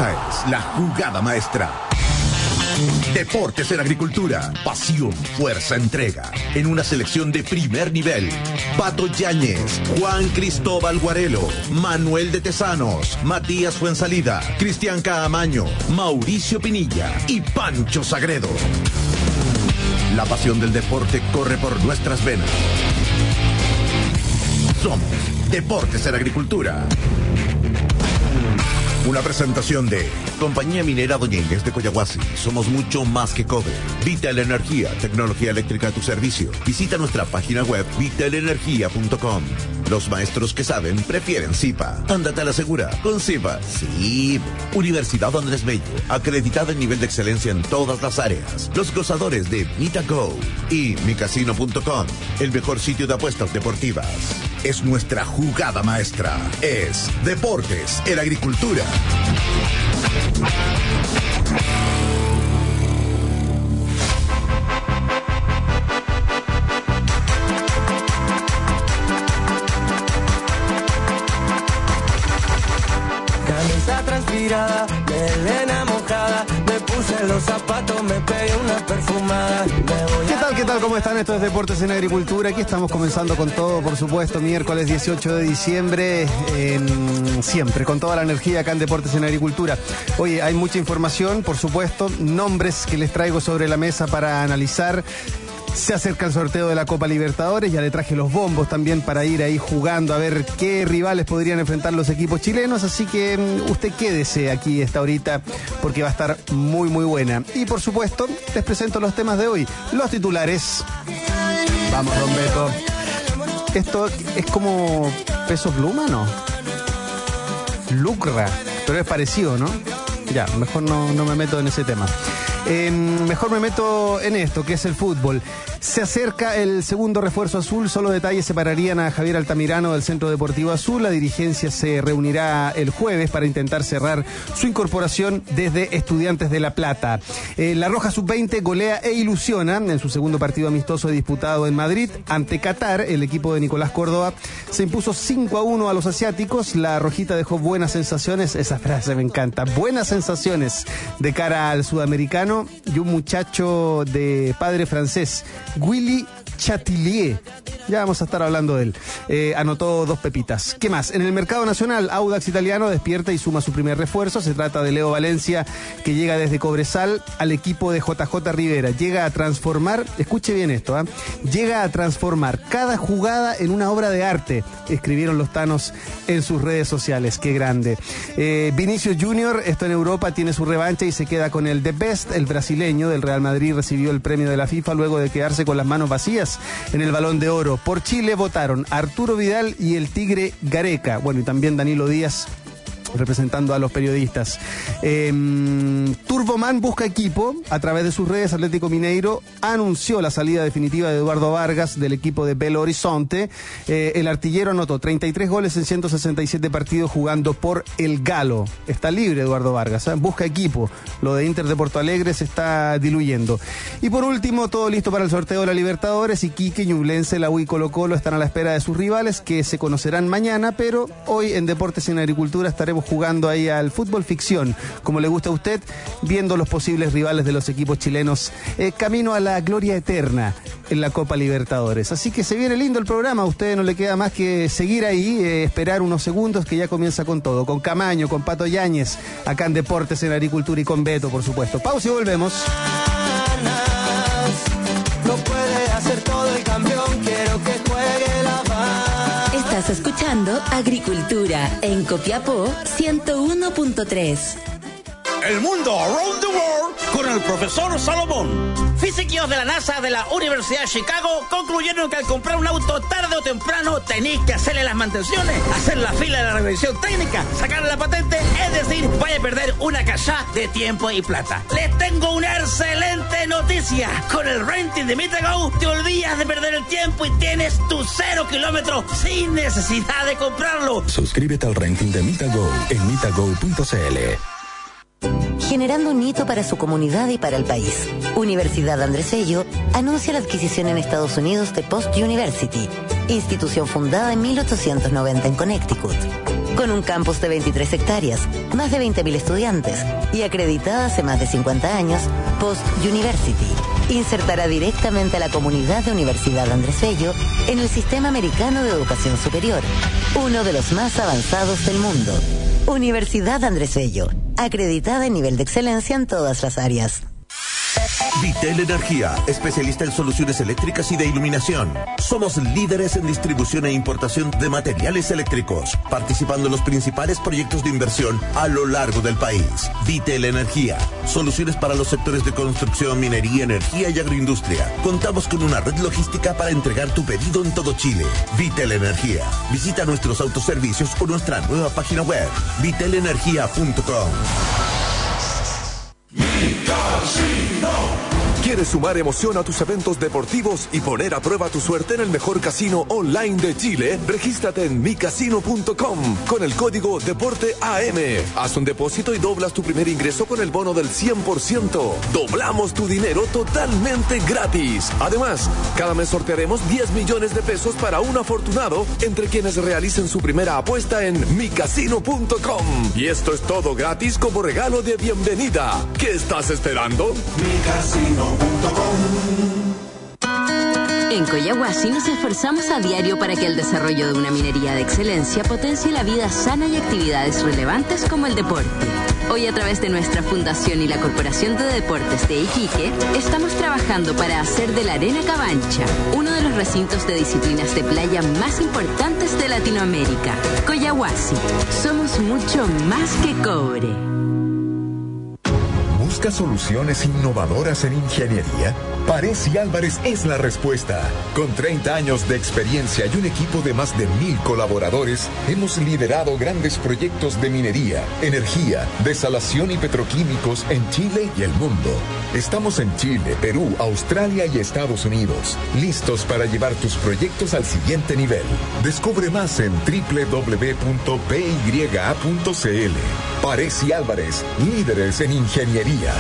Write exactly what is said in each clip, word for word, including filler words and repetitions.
Esta es la jugada maestra. Deportes en Agricultura, pasión, fuerza, entrega, en una selección de primer nivel. Pato Yáñez, Juan Cristóbal Guarelo, Manuel de Tesanos, Matías Fuensalida, Cristian Caamaño, Mauricio Pinilla y Pancho Sagredo. La pasión del deporte corre por nuestras venas. Somos Deportes en Agricultura. Una presentación de Compañía Minera Doñínguez de Coyahuasi. Somos mucho más que cobre. Vital Energía, tecnología eléctrica a tu servicio. Visita nuestra página web vital energía punto com. Los maestros que saben prefieren Zipa. Ándate a la segura con Zipa. Sí. Universidad Andrés Bello, acreditada en nivel de excelencia en todas las áreas. Los gozadores de MitaGo y mi casino punto com, el mejor sitio de apuestas deportivas. Es nuestra jugada maestra. Es Deportes en Agricultura. Camisa transpirada, melena mojada, me puse los zapatos, me pegué una perfumada. ¿Qué tal, qué tal? ¿Cómo están? Esto es Deportes en Agricultura. Aquí estamos comenzando con todo, por supuesto, miércoles dieciocho de diciembre, en... siempre, con toda la energía acá en Deportes en Agricultura. Oye, hay mucha información, por supuesto, nombres que les traigo sobre la mesa para analizar. Se acerca el sorteo de la Copa Libertadores, ya le traje los bombos también para ir ahí jugando a ver qué rivales podrían enfrentar los equipos chilenos, así que usted quédese aquí esta horita porque va a estar muy muy buena. Y por supuesto, les presento los temas de hoy, los titulares. Vamos, don Beto. Esto es como Peso Pluma, ¿no? Lucra, pero es parecido, ¿no? Ya, mejor no, no me meto en ese tema. Eh, mejor me meto en esto, que es el fútbol. Se acerca el segundo refuerzo azul, solo detalles separarían a Javier Altamirano del Centro Deportivo Azul. La dirigencia se reunirá el jueves para intentar cerrar su incorporación desde Estudiantes de La Plata. Eh, la Roja sub veinte golea e ilusiona en su segundo partido amistoso disputado en Madrid ante Qatar. El equipo de Nicolás Córdoba se impuso cinco a uno a los asiáticos. La Rojita dejó buenas sensaciones, esa frase me encanta, buenas sensaciones de cara al sudamericano, y un muchacho de padre francés, Willy Chatilier, ya vamos a estar hablando de él, eh, anotó dos pepitas. ¿Qué más? En el mercado nacional, Audax Italiano despierta y suma su primer refuerzo. Se trata de Leo Valencia, que llega desde Cobresal al equipo de J J Rivera. Llega a transformar, escuche bien esto, ¿eh? llega a transformar cada jugada en una obra de arte, escribieron los tanos en sus redes sociales. Qué grande. Eh, Vinicius Junior, esto en Europa, tiene su revancha y se queda con el The Best. El brasileño del Real Madrid recibió el premio de la FIFA luego de quedarse con las manos vacías en el Balón de Oro. Por Chile votaron Arturo Vidal y el Tigre Gareca. Bueno, y también Danilo Díaz, representando a los periodistas. Eh, Turboman busca equipo. A través de sus redes, Atlético Mineiro anunció la salida definitiva de Eduardo Vargas del equipo de Belo Horizonte. Eh, el artillero anotó treinta y tres goles en ciento sesenta y siete partidos jugando por el Galo. Está libre Eduardo Vargas, ¿eh? Busca equipo. Lo de Inter de Porto Alegre se está diluyendo. Y por último, todo listo para el sorteo de la Libertadores. Iquique, Ñublense, la U y Colo Colo están a la espera de sus rivales, que se conocerán mañana, pero hoy en Deportes en Agricultura estaremos jugando ahí al fútbol ficción, como le gusta a usted, viendo los posibles rivales de los equipos chilenos, eh, camino a la gloria eterna en la Copa Libertadores. Así que se viene lindo el programa, a usted no le queda más que seguir ahí, eh, esperar unos segundos que ya comienza con todo, con Camaño, con Pato Yáñez, acá en Deportes en Agricultura y con Beto, por supuesto. Pausa y volvemos. No puede hacer todo el campeón, quiero que juegue la banda. Estás escuchando Agricultura en Copiapó ciento uno punto tres. El mundo around the world con el profesor Salomón. Físicos de la NASA de la Universidad de Chicago concluyeron que al comprar un auto tarde o temprano tenéis que hacerle las mantenciones, hacer la fila de la revisión técnica, sacarle la patente, es decir, vaya a perder una cachá de tiempo y plata. Les tengo una excelente noticia. Con el renting de MitaGo te olvidas de perder el tiempo y tienes tu cero kilómetros sin necesidad de comprarlo. Suscríbete al renting de MitaGo en mitago punto c l. Generando un hito para su comunidad y para el país. Universidad Andrés Bello anuncia la adquisición en Estados Unidos de Post University, institución fundada en mil ochocientos noventa en Connecticut. con un campus de veintitrés hectáreas, más de veinte mil estudiantes y acreditada hace más de cincuenta años, Post University insertará directamente a la comunidad de Universidad Andrés Bello en el sistema americano de educación superior, uno de los más avanzados del mundo. Universidad Andrés Bello, acreditada en nivel de excelencia en todas las áreas. Vitel Energía, especialista en soluciones eléctricas y de iluminación. Somos líderes en distribución e importación de materiales eléctricos, participando en los principales proyectos de inversión a lo largo del país. Vitel Energía, soluciones para los sectores de construcción, minería, energía y agroindustria. Contamos con una red logística para entregar tu pedido en todo Chile. Vitel Energía. Visita nuestros autoservicios o nuestra nueva página web, vitel energía punto com. ¿Quieres sumar emoción a tus eventos deportivos y poner a prueba tu suerte en el mejor casino online de Chile? Regístrate en mi casino punto com con el código Deporte A M. Haz un depósito y doblas tu primer ingreso con el bono del cien por ciento. Doblamos tu dinero totalmente gratis. Además, cada mes sortearemos diez millones de pesos para un afortunado entre quienes realicen su primera apuesta en mi casino punto com. Y esto es todo gratis como regalo de bienvenida. ¿Qué estás esperando? mi casino punto com. En Coyahuasi nos esforzamos a diario para que el desarrollo de una minería de excelencia potencie la vida sana y actividades relevantes como el deporte. Hoy, a través de nuestra fundación y la Corporación de Deportes de Iquique, estamos trabajando para hacer de la Arena Cabancha uno de los recintos de disciplinas de playa más importantes de Latinoamérica. Coyahuasi, somos mucho más que cobre. ¿Busca soluciones innovadoras en ingeniería? Paresi Álvarez es la respuesta. Con treinta años de experiencia y un equipo de más de mil colaboradores, hemos liderado grandes proyectos de minería, energía, desalación y petroquímicos en Chile y el mundo. Estamos en Chile, Perú, Australia y Estados Unidos, listos para llevar tus proyectos al siguiente nivel. Descubre más en doble u doble u doble u punto p y a punto c l. Paresi Álvarez, líderes en ingeniería.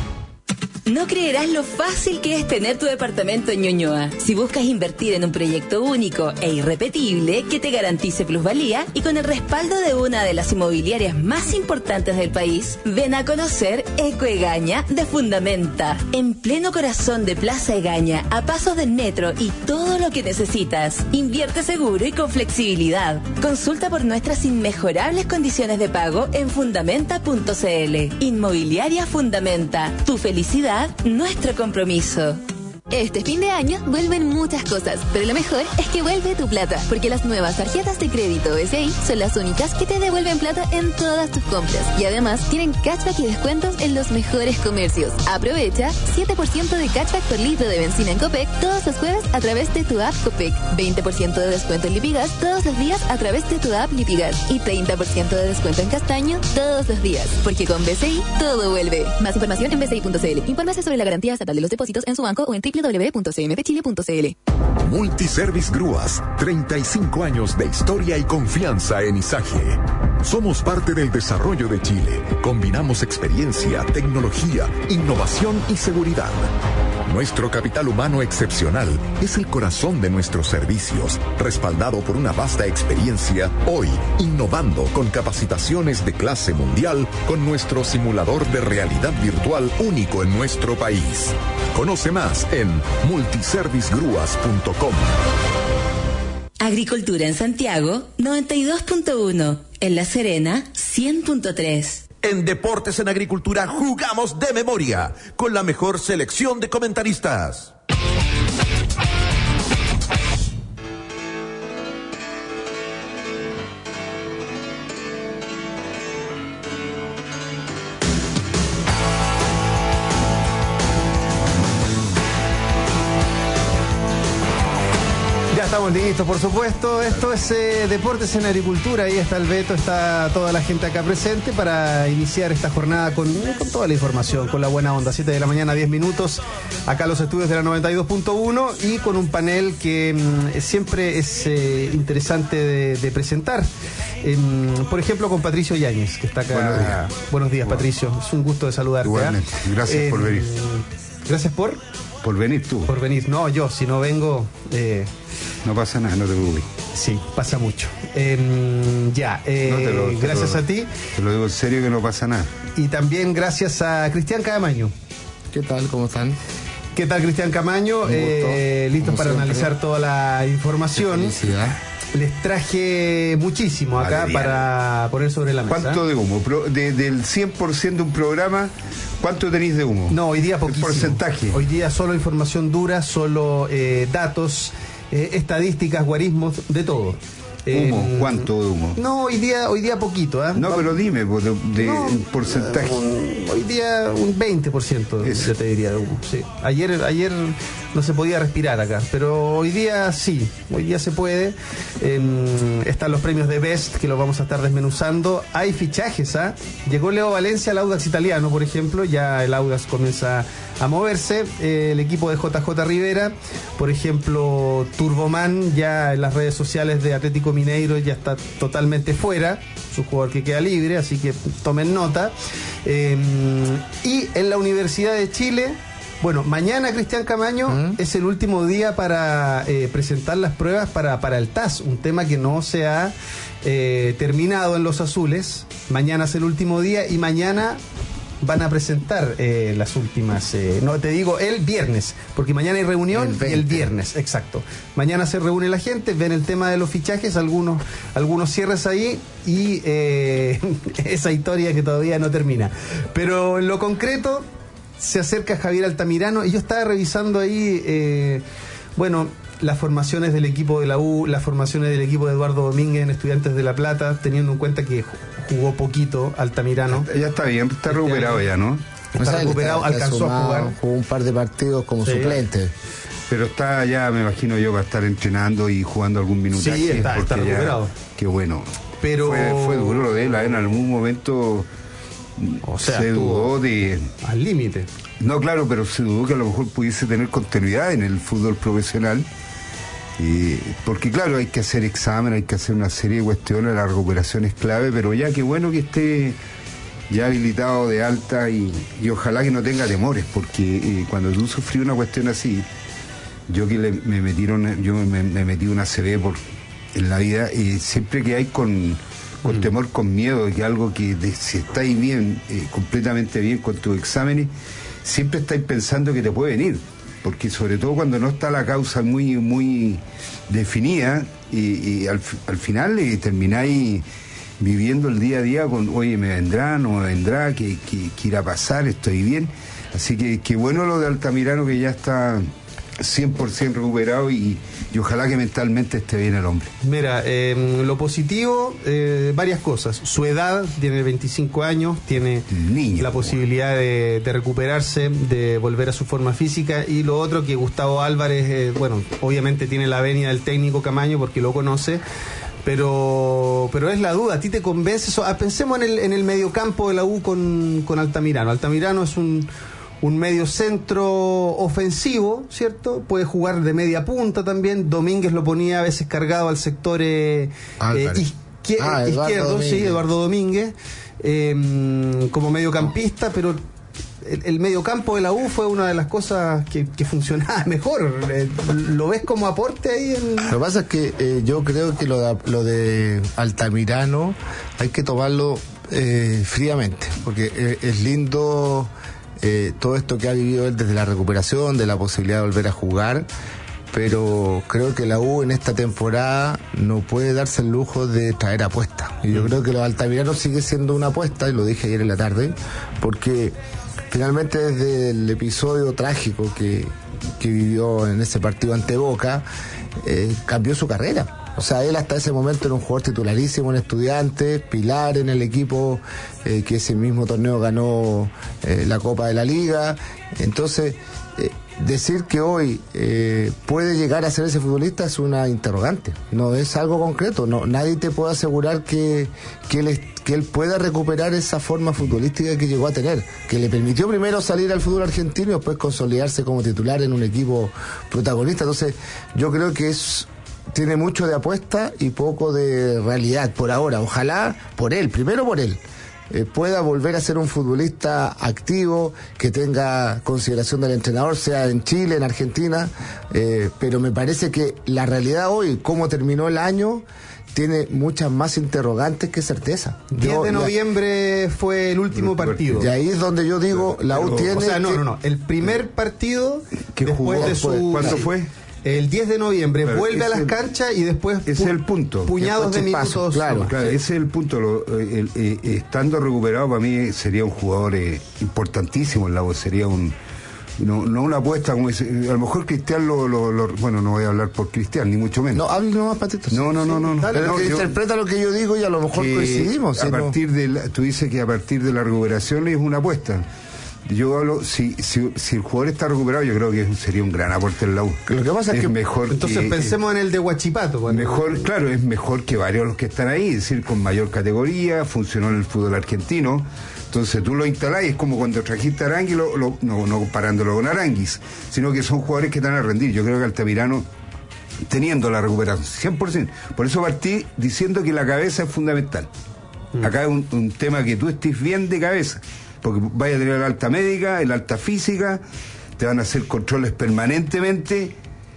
No creerás lo fácil que es tener tu departamento en Ñuñoa. Si buscas invertir en un proyecto único e irrepetible que te garantice plusvalía y con el respaldo de una de las inmobiliarias más importantes del país, ven a conocer Eco Egaña de Fundamenta. En pleno corazón de Plaza Egaña, a pasos del metro y todo lo que necesitas. Invierte seguro y con flexibilidad. Consulta por nuestras inmejorables condiciones de pago en fundamenta punto c l. Inmobiliaria Fundamenta. Tu felicidad, nuestro compromiso. Este fin de año vuelven muchas cosas, pero lo mejor es que vuelve tu plata, porque las nuevas tarjetas de crédito S I son las únicas que te devuelven plata en todas tus compras. Y además tienen cashback y descuentos en los mejores comercios. Aprovecha siete por ciento de cashback por litro de benzina en Copec todos los jueves a través de tu app Copec, veinte por ciento de descuento en Lipigas todos los días a través de tu app Lipigas y treinta por ciento de descuento en Castaño todos los días, porque con B C I todo vuelve. Más información en b c i punto c l. Infórmese sobre la garantía estatal de los depósitos en su banco o en doble u doble u doble u punto c m p chile punto c l. Multiservice Grúas, treinta y cinco años de historia y confianza en Izaje. Somos parte del desarrollo de Chile. Combinamos experiencia, tecnología, innovación y seguridad. Nuestro capital humano excepcional es el corazón de nuestros servicios, respaldado por una vasta experiencia, hoy innovando con capacitaciones de clase mundial con nuestro simulador de realidad virtual único en nuestro país. Conoce más en multiservice grúas punto com. Agricultura en Santiago, noventa y dos punto uno. En La Serena, cien punto tres. En Deportes en Agricultura jugamos de memoria, con la mejor selección de comentaristas. Estamos listos, por supuesto. Esto es eh, Deportes en Agricultura. Ahí está el Beto, está toda la gente acá presente para iniciar esta jornada con, con toda la información, con la buena onda. siete de la mañana, diez minutos, acá los estudios de la noventa y dos punto uno y con un panel que mmm, siempre es eh, interesante de, de presentar. Eh, por ejemplo, con Patricio Yáñez, que está acá. Buenos días, Buenos días Patricio. Es un gusto de saludarte. Igualmente. ¿eh? Gracias eh, por venir. Gracias por... Por venir tú. Por venir. No, yo, si no vengo... Eh, no pasa nada, no te preocupes. Sí, pasa mucho. Eh, ya, eh, No te lo- te gracias lo- a ti. Te lo digo en serio que no pasa nada. Y también gracias a Cristian Camaño. ¿Qué tal? ¿Cómo están? ¿Qué tal, Cristian Camaño? Eh, listos como para siempre. analizar toda la información. Felicidad. Les traje muchísimo acá Vale, para poner sobre la mesa. ¿Cuánto de humo? Pro- de- del cien por ciento de un programa, ¿cuánto tenéis de humo? No, hoy día poquísimo. El porcentaje. Hoy día solo información dura, solo eh, datos, eh, estadísticas, guarismos, de todo. ¿Humo? Eh, ¿Cuánto de humo? No, hoy día, hoy día poquito, ¿eh? No, pero dime, pues, de, de No, un porcentaje. Un- hoy día un veinte por ciento yo te diría de humo. Sí. Ayer, ayer no se podía respirar acá, pero hoy día sí, hoy día se puede. Eh, están los premios de Best que los vamos a estar desmenuzando. Hay fichajes, ¿ah? Llegó Leo Valencia al Audax italiano, por ejemplo, ya el Audax comienza a moverse. Eh, el equipo de J J Rivera, por ejemplo, Turboman ya en las redes sociales de Atlético Mineiro ya está totalmente fuera, su jugador que queda libre, así que tomen nota. Eh, y en la Universidad de Chile, bueno, mañana, Cristian Camaño, ¿Mm? es el último día para eh, presentar las pruebas para, para el T A S, un tema que no se ha eh, terminado en los azules. Mañana es el último día y mañana van a presentar eh, las últimas, eh, no te digo el viernes, porque mañana hay reunión El y el viernes, exacto. Mañana se reúne la gente, ven el tema de los fichajes, algunos, algunos cierres ahí y eh, esa historia que todavía no termina. Pero en lo concreto, se acerca Javier Altamirano y yo estaba revisando ahí, eh, bueno, las formaciones del equipo de la U, las formaciones del equipo de Eduardo Domínguez en Estudiantes de La Plata, teniendo en cuenta que jugó poquito Altamirano. Ya está bien, está recuperado ya, ¿no? Está O sea, recuperado, está- está alcanzó a sumado, jugar. Jugó un par de partidos como Sí. suplente. Pero está ya, me imagino yo, va a estar entrenando y jugando algún minutaje. Sí, está- está porque ya- recuperado. Qué bueno. Pero Fue, fue duro lo de él, ¿eh? En algún momento o sea, se estuvo dudó de... al límite. No, claro, pero se dudó que a lo mejor pudiese tener continuidad en el fútbol profesional. Y, porque claro, hay que hacer examen, hay que hacer una serie de cuestiones, la recuperación es clave, pero ya qué bueno que esté ya habilitado de alta y, y ojalá que no tenga temores, porque eh, cuando tú sufrí una cuestión así, yo que le- me metieron, yo me, me metí una C B por en la vida y siempre que hay con, con Mm. temor, con miedo de que algo que de- si estáis bien, eh, completamente bien con tus exámenes, siempre estáis pensando que te puede venir, porque sobre todo cuando no está la causa muy muy definida y, y al, fi- al final eh, termináis viviendo el día a día con, oye, me vendrá, no me vendrá, ¿qué, qué, qué irá a pasar? Estoy bien. Así que qué bueno lo de Altamirano, que ya está cien por ciento recuperado y, y ojalá que mentalmente esté bien el hombre. Mira, eh, lo positivo, eh, varias cosas. Su edad, tiene veinticinco años, tiene Niño, la posibilidad de, de recuperarse, de volver a su forma física. Y lo otro, que Gustavo Álvarez, eh, bueno, obviamente tiene la venia del técnico Camaño porque lo conoce. Pero pero es la duda, ¿a ti te convence eso? Ah, pensemos en el, en el mediocampo de la U con, con Altamirano. Altamirano es un, un medio centro ofensivo, ¿cierto? Puede jugar de media punta también. Domínguez lo ponía a veces cargado al sector eh, eh, izquier- Ah, Eduardo izquierdo, sí, Domínguez. Eduardo Domínguez, eh, como mediocampista, pero el, el mediocampo de la U fue una de las cosas que, que funcionaba mejor. Eh, ¿Lo ves como aporte ahí en...? Lo que pasa es que eh, yo creo que lo de, lo de Altamirano hay que tomarlo eh, fríamente, porque eh, es lindo eh, todo esto que ha vivido él desde la recuperación, de la posibilidad de volver a jugar, pero creo que la U en esta temporada no puede darse el lujo de traer apuestas. Y yo creo que lo de Altamirano sigue siendo una apuesta, y lo dije ayer en la tarde, porque finalmente desde el episodio trágico que, que vivió en ese partido ante Boca, eh, cambió su carrera. O sea, él hasta ese momento era un jugador titularísimo en Estudiantes, pilar en el equipo eh, que ese mismo torneo ganó eh, la Copa de la Liga. Entonces, eh, decir que hoy eh, puede llegar a ser ese futbolista es una interrogante, no es algo concreto. No, nadie te puede asegurar que, que, él, es- que él pueda recuperar esa forma futbolística que llegó a tener, que le permitió primero salir al fútbol argentino y después consolidarse como titular en un equipo protagonista. Entonces, yo creo que es tiene mucho de apuesta y poco de realidad por ahora. Ojalá por él, primero por él, eh, pueda volver a ser un futbolista activo, que tenga consideración del entrenador, sea en Chile, en Argentina, eh, pero me parece que la realidad hoy, cómo terminó el año, tiene muchas más interrogantes que certeza. diez de noviembre la, fue el último partido. Y ahí es donde yo digo, la U tiene... O sea, no, que, no, no. El primer partido que jugó de su... ¿Cuándo fue? El diez de noviembre, pero vuelve a las el, canchas y después ese es el punto. Puñados de minutos. Paso, claro, claro, ese es el punto. Lo, el, el, el, estando recuperado, para mí sería un jugador eh, importantísimo en la U. Sería un... No, no una apuesta como ese, a lo mejor Cristian lo, lo, lo bueno, no voy a hablar por Cristian ni mucho menos. No, hable nomás, Patito. No, no, no, no, no. Dale, no que yo, interpreta lo que yo digo y a lo mejor coincidimos. A ¿sí? partir de la, tú dices que a partir de la recuperación es una apuesta. Yo hablo, si, si, si el jugador está recuperado, yo creo que sería un gran aporte en la U. Lo que pasa es, es que mejor entonces que, pensemos en el de Huachipato. Bueno. Mejor, claro, es mejor que varios de los que están ahí, es decir, con mayor categoría, funcionó en el fútbol argentino. Entonces tú lo instalás y es como cuando trajiste a Arangui, lo, lo, no, no comparándolo con Aranguis, sino que son jugadores que están a rendir. Yo creo que Altamirano, teniendo la recuperación, cien por ciento. Por eso partí diciendo que la cabeza es fundamental. Mm. Acá es un, un tema que tú estés bien de cabeza, porque vaya a tener la alta médica, el alta física, te van a hacer controles permanentemente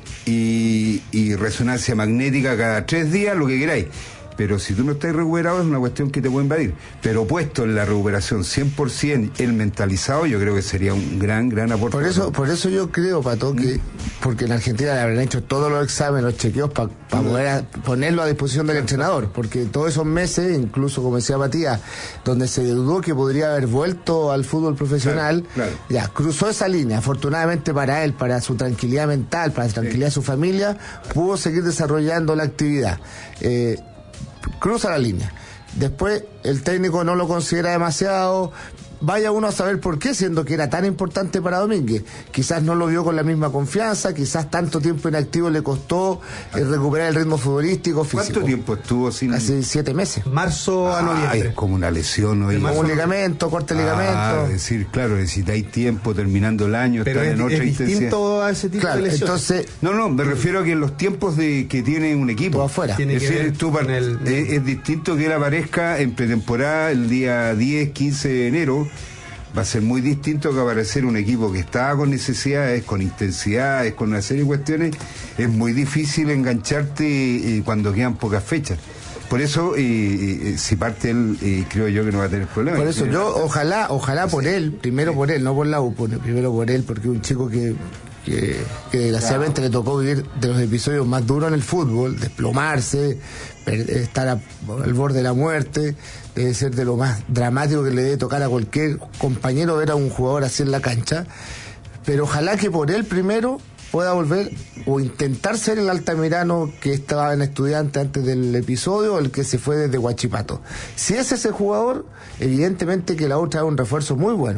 y, y resonancia magnética cada tres días, lo que queráis. Pero si tú no estás recuperado es una cuestión que te puede invadir. Pero puesto en la recuperación cien por ciento, el mentalizado, yo creo que sería un gran, gran aporte. Por eso, por eso yo creo, Pato, que porque en Argentina le habrán hecho todos los exámenes, los chequeos para pa poder a, ponerlo a disposición del entrenador, porque todos esos meses, incluso como decía Matías, donde se dudó que podría haber vuelto al fútbol profesional, claro, claro. ya cruzó esa línea. Afortunadamente para él, para su tranquilidad mental, para la tranquilidad sí. de su familia, pudo seguir desarrollando la actividad. Eh, cruza la línea. Después el técnico no lo considera demasiado. Vaya uno a saber por qué, siendo que era tan importante para Domínguez. Quizás no lo vio con la misma confianza, quizás tanto tiempo inactivo le costó eh, recuperar el ritmo futbolístico, físico. ¿Cuánto tiempo estuvo sin...? Hace siete meses. Marzo a noviembre. Ay, es como una lesión. ¿No? Como un ligamento, corte de ah, ligamento. Es decir, claro, necesitáis tiempo terminando el año, pero estar es, en otra es intensidad. distinto a ese tipo claro, de lesión. Entonces, no, no, me refiero a que en los tiempos de que tiene un equipo. Todo afuera. Tiene es que decir, ver tú, con el... es, es distinto que él aparezca en pretemporada el día diez, quince de enero. Va a ser muy distinto que aparecer un equipo que está con necesidades, con intensidades, con una serie de cuestiones. Es muy difícil engancharte eh, cuando quedan pocas fechas. Por eso, eh, eh, si parte él, eh, creo yo que no va a tener problemas. Por eso yo, ojalá, ojalá por él, primero por él, no por la U, primero por él, porque es un chico que... Que, que desgraciadamente claro. le tocó vivir de los episodios más duros en el fútbol, desplomarse, estar a, al borde de la muerte, debe ser de lo más dramático que le debe tocar a cualquier compañero ver a un jugador así en la cancha, pero ojalá que por él primero pueda volver o intentar ser el Altamirano que estaba en Estudiante antes del episodio, o el que se fue desde Huachipato. Si es ese jugador, evidentemente que la U trae un refuerzo muy bueno.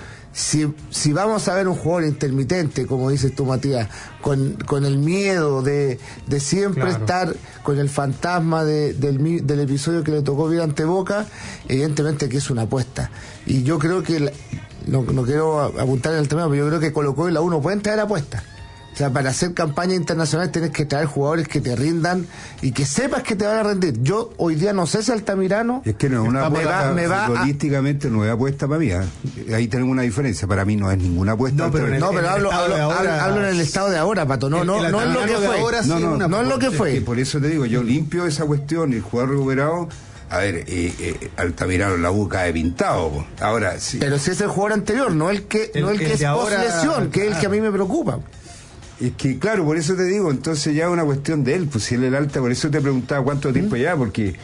Si, si vamos a ver un jugador intermitente, como dices tú, Matías, con, con el miedo de, de siempre claro. estar con el fantasma de, del, del episodio que le tocó vivir ante Boca, evidentemente que es una apuesta. Y yo creo que, la, no, no quiero apuntar en el tema, pero yo creo que Colo-Colo y la U no pueden traer apuestas. O sea, para hacer campaña internacional tienes que traer jugadores que te rindan y que sepas que te van a rendir. Yo hoy día no sé si Altamirano... Es que no es una apuesta, me va, futbolísticamente no es apuesta para mí. ¿eh? Ahí tenemos una diferencia. Para mí no es ninguna apuesta. No, pero, el, no, pero hablo, hablo, ahora, hablo en el estado de ahora, Pato. No, el, no, el no es lo que fue. Ahora, no, sí, no, no es lo que fue. Es que por eso te digo, yo limpio esa cuestión, el jugador recuperado... A ver, eh, eh, Altamirano la U cae pintado. Po. Ahora sí. Pero si es el jugador anterior, no el que, el, no el que el es post-lesión, que es el que a mí me preocupa. Es que, claro, por eso te digo, entonces ya es una cuestión de él, pues si él es el alta, por eso te preguntaba cuánto tiempo ya, porque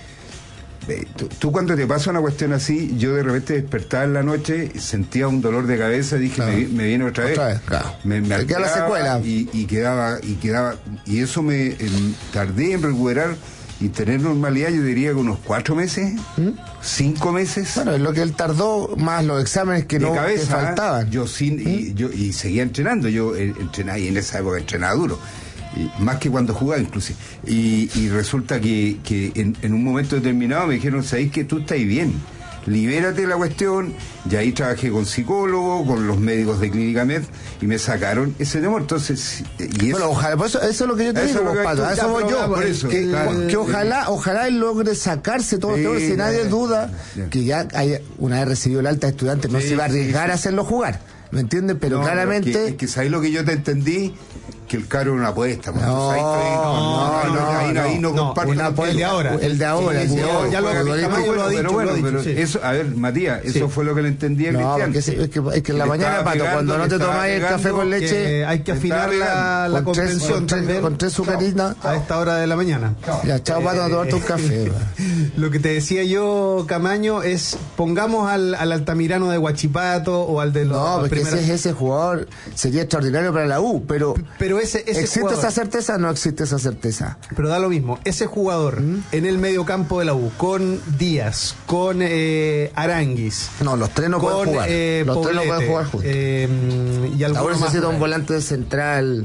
eh, tú, tú cuando te pasa una cuestión así, yo de repente despertaba en la noche, sentía un dolor de cabeza, dije, claro. me, me viene otra vez. Otra vez, claro. Me, me queda la secuela. Y, y quedaba, y quedaba, y eso me eh, tardé en recuperar y tener normalidad, yo diría que unos cuatro meses, ¿Mm? cinco meses. Bueno, es lo que él tardó, más los exámenes que no cabeza, que faltaban. Yo sin, ¿Mm? y, yo, y seguía entrenando, yo eh, entrenaba y en esa época entrenaba duro, y, más que cuando jugaba inclusive. Y, y resulta que, que en, en un momento determinado me dijeron, ¿sabéis que tú estás bien? Libérate de la cuestión. Y ahí trabajé con psicólogo, con los médicos de Clínica Med, y me sacaron ese temor. Entonces, y eso, bueno, ojalá, eso, eso es lo que yo te digo, Pato, a eso voy yo, por eso, que, claro, que ojalá, ojalá él logre sacarse todo sí, esto, si nadie ya, duda ya. que ya hay, una vez recibido el alta de estudiante, no sí, se va a arriesgar sí, a hacerlo jugar, ¿me entiendes? Pero no, claramente... Es que, que sabéis lo que yo te entendí, que el Caro es una apuesta. No, no, no, no, ahí no, ahí no, no, comparto una contigo. el de ahora. El de ahora, el de ahora. Ya lo, Bueno, Camaño pero, lo ha dicho, pero bueno, lo ha dicho, pero bueno, lo ha dicho, pero sí. eso, a ver, Matías, eso Sí. fue lo que le entendí a No, Cristian. porque es, es que, es que en la Le mañana, estaba Pato, pegando, cuando no le te estaba tomáis el pegando, café con leche, Que hay que afinar la, la con tres- comprensión con tres- también. con tres sucarinas. A esta hora de la mañana. Ya, chao, Pato, a tomarte un café. Lo que te decía yo, Camaño, es pongamos al, al Altamirano de Huachipato o al de los No, porque primeros- ese, ese jugador sería extraordinario para la U, pero, pero ese, ese ¿existe jugador, esa certeza? No existe esa certeza. pero da lo mismo, ese jugador ¿Mm? en el medio campo de la U, con Díaz, con eh, Aranguis, No, los tres no con pueden jugar. eh, los tres no Poblete, pueden jugar juntos. eh, y alguno Ahora más necesita por un ahí. volante central,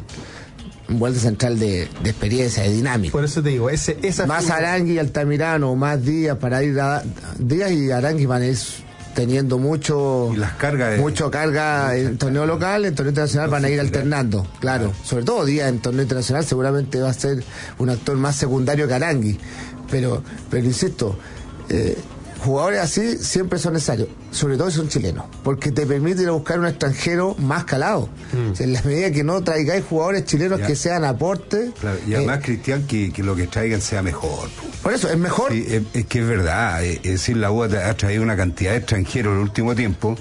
un volante central de, de experiencia, de dinámico. Por eso te digo, ese, esa Más figura- Arangui y Altamirano, más Díaz para ir a Díaz y Arangui van a ir teniendo mucho Y las cargas de- mucho carga en torneo local, en torneo internacional van a ir alternando, claro, sobre todo Díaz en torneo internacional seguramente va a ser un actor más secundario que Arangui, pero pero insisto, eh, jugadores así siempre son necesarios, sobre todo si son chilenos, porque te permite ir a buscar un extranjero más calado. Mm. O sea, en la medida que no traigáis jugadores chilenos Ya. que sean aporte, Claro, y además, Cristian, que, que lo que traigan sea mejor. por eso es mejor. Sí, es, es que es verdad, es, es decir, la U ha traído una cantidad de extranjeros en el último tiempo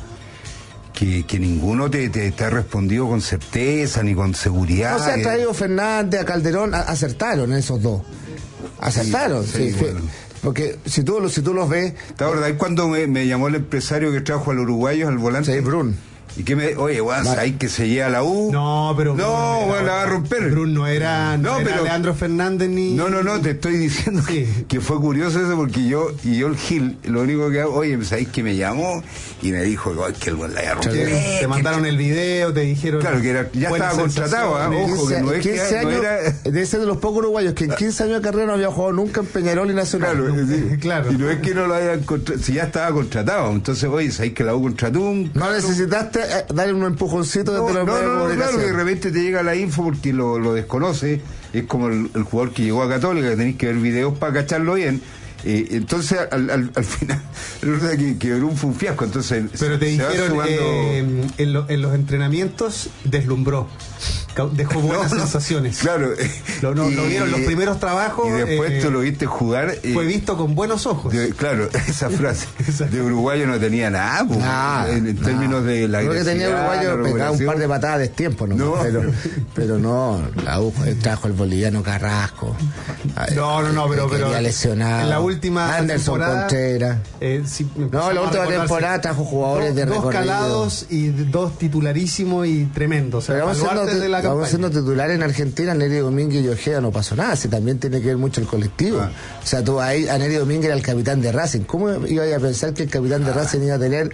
que, que ninguno te, te, te ha respondido con certeza ni con seguridad. No se ha Eh, traído Fernández, a Calderón, a- acertaron esos dos. Acertaron, Sí, sí, sí, fue- bueno. porque si tú, lo- si tú los ves, ¿Te acordás cuando me, me llamó el empresario que trajo al uruguayo al volante? sí, Brun. Y que me, oye, weón, Vale. hay que se lleva a la U. No, pero No, Bruno era- weón, la va a romper. Bruno no era, no No, era pero- Leandro Fernández ni. No, no, no, te estoy diciendo Sí. que, que fue curioso eso porque yo, y yo el Gil, lo único que hago, oye, ¿sabéis que me llamó? Y me dijo, "Ay, que el weón la iba a romper". Te, te mandaron el video, te dijeron. Claro, que era- ya buenas estaba contratado, ¿ah? sensaciones. Ojo, que no es que- quince no años, era- debe ser de los pocos uruguayos que en quince años de carrera no había jugado nunca en Peñarol y Nacional. Claro, sí. Claro. Y no es que no lo hayan contratado, si ya estaba contratado. Entonces, oye, ¿sabéis que la U contrató un No necesitaste eh, darle un empujoncito No, desde los no, medios de no, no, claro, comunicación. que de repente te llega la info porque lo, lo desconoce, es como el, el jugador que llegó a Católica, que tenéis que ver videos para cacharlo bien. Eh, entonces, al, al, al final, resulta que, que Brun fue un fiasco. Entonces, Pero te se va dijeron sumando- eh, en, lo- en los entrenamientos deslumbró, Cau- dejó buenas No, no, sensaciones. Claro. Lo, no, Y- lo vieron los primeros trabajos. Y después eh, tú lo viste jugar. eh, fue visto con buenos ojos. de- claro, esa frase de uruguayo no tenía nada, pues, Nada, en, en nada. términos de la Creo que tenía agresividad, uruguayo la pegaba un recuperación. par de patadas de tiempo, ¿no? No. Pero, pero no, la U trajo el boliviano Carrasco. No, no, no, pero, que pero quería lesionado. en la última Anderson temporada, Contreras. eh, sí, No, empezamos la a última recordar, temporada sí. trajo jugadores dos, de dos recorrido. calados y dos titularísimos y tremendos. O sea, Pero vamos siendo, baluartes de la vamos campaña. siendo titulares en Argentina, Nery Domínguez y Ojeda no pasó nada, si también tiene que ver mucho el colectivo. Ah. O sea, tú ahí, a Nery Domínguez era el capitán de Racing. ¿Cómo iba a pensar que el capitán de Racing iba a tener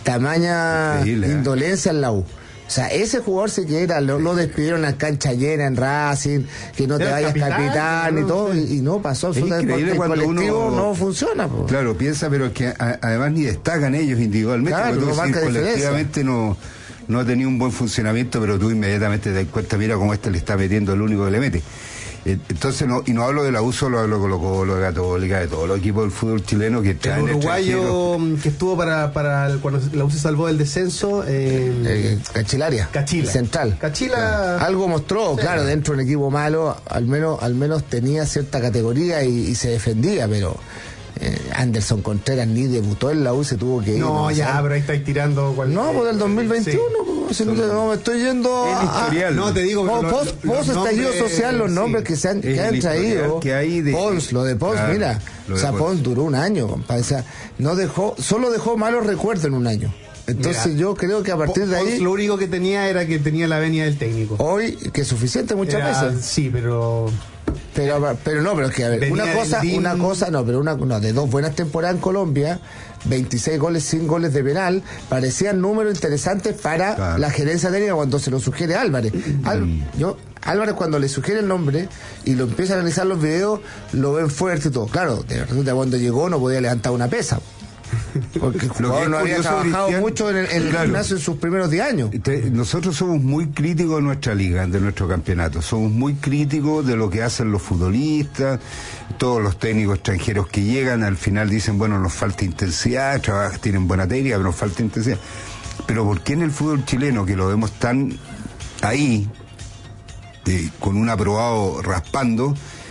tamaña Increíble, ¿eh? indolencia en la U? O sea, ese jugador sí que era, lo, lo despidieron a cancha llena en Racing, que no te Era vayas capitán, capitán, ¿no? y todo, Sí. y, y no pasó absolutamente increíble porque el cuando colectivo uno- no funciona. Po. Claro, piensa, pero es que a- además ni destacan ellos individualmente, Claro, porque tú no decís, marca diferencia. colectivamente no, no ha tenido un buen funcionamiento, pero tú inmediatamente te das cuenta, mira cómo este le está metiendo el único que le mete. Eh, Entonces, no, y no hablo de la U, solo hablo de Colo Colo, de Católica, de todos los equipos del fútbol chileno que El traen extranjeros. uruguayo que estuvo para, para el- cuando la U se salvó del descenso. Eh, Eh, Cachilaria, Cachila. Central. Cachila. Algo mostró, Sí. claro, dentro de un equipo malo, al menos, al menos tenía cierta categoría y, y se defendía, pero eh, Anderson Contreras ni debutó en la U, se tuvo que ir. No, ya, ¿sabes? pero ahí estáis tirando. cual- No, pues del dos mil veintiuno, Sí. pues, si no, te- no, me estoy yendo El a- historial. No, te digo. No, lo- post, lo- post los estallido nombres, social, los sí. nombres que se han, que Es han el historial traído. que hay de- Pons, lo de Pons, Claro, mira. lo O de sea, Pons. Pons duró un año, compadre. O sea, no dejó, solo dejó malos recuerdos en un año. Entonces Mira, yo creo que a partir de Pons ahí, lo único que tenía era que tenía la venia del técnico. hoy, que es suficiente muchas Era- veces. Sí, pero. Pero, pero no, pero es que a ver, Venía una cosa, del D I M. una cosa, no, pero una, no, de dos buenas temporadas en Colombia, veintiséis goles sin goles de penal, parecían números interesantes para Claro. la gerencia técnica cuando se lo sugiere Álvarez. Al- yo, Álvarez cuando le sugiere el nombre y lo empieza a analizar los videos, lo ven fuerte y todo. Claro, de verdad cuando llegó no podía levantar una pesa. Porque el Lo que jugador es no había curioso, trabajado Cristian, mucho en el, en el claro. gimnasio en sus primeros diez años. Te- Nosotros somos muy críticos de nuestra liga, de nuestro campeonato. Somos muy críticos de lo que hacen los futbolistas, todos los técnicos extranjeros que llegan, al final dicen, bueno, nos falta intensidad, trabajan, tienen buena técnica, pero nos falta intensidad. Pero ¿por qué en el fútbol chileno, que lo vemos tan ahí, eh, con un aprobado raspando,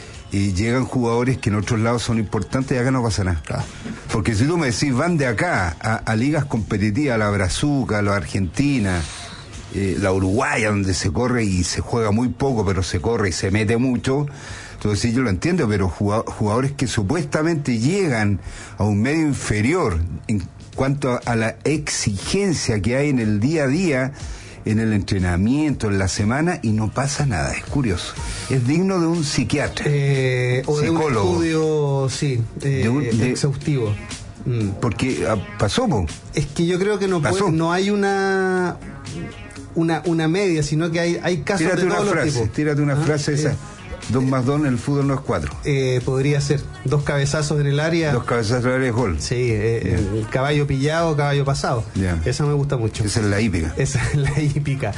y llegan jugadores que en otros lados son importantes y acá no pasa nada. Claro. Porque si tú me decís, van de acá a, a ligas competitivas, la Brazuca, la Argentina, eh, la Uruguaya, donde se corre y se juega muy poco, pero se corre y se mete mucho. Entonces sí, yo lo entiendo, pero jugadores que supuestamente llegan a un medio inferior en cuanto a la exigencia que hay en el día a día, en el entrenamiento, en la semana, y no pasa nada. Es curioso. Es digno de un psiquiatra. Eh, o psicólogo. De un estudio, sí, eh, de un, de, exhaustivo. Mm. Porque ah, pasó, po. Es que yo creo que no, puede, no hay una, una una media, sino que hay, hay casos tírate de todos una frase, los tipos. Tírate una ¿Ah? frase esa. Eh. Dos más dos en el fútbol no es cuatro. Eh, podría ser. Dos cabezazos en el área. Dos cabezazos en el área de gol. Sí, eh, yeah. el caballo pillado, caballo pasado. Yeah. Esa me gusta mucho. Esa es la hípica. Esa es la hípica.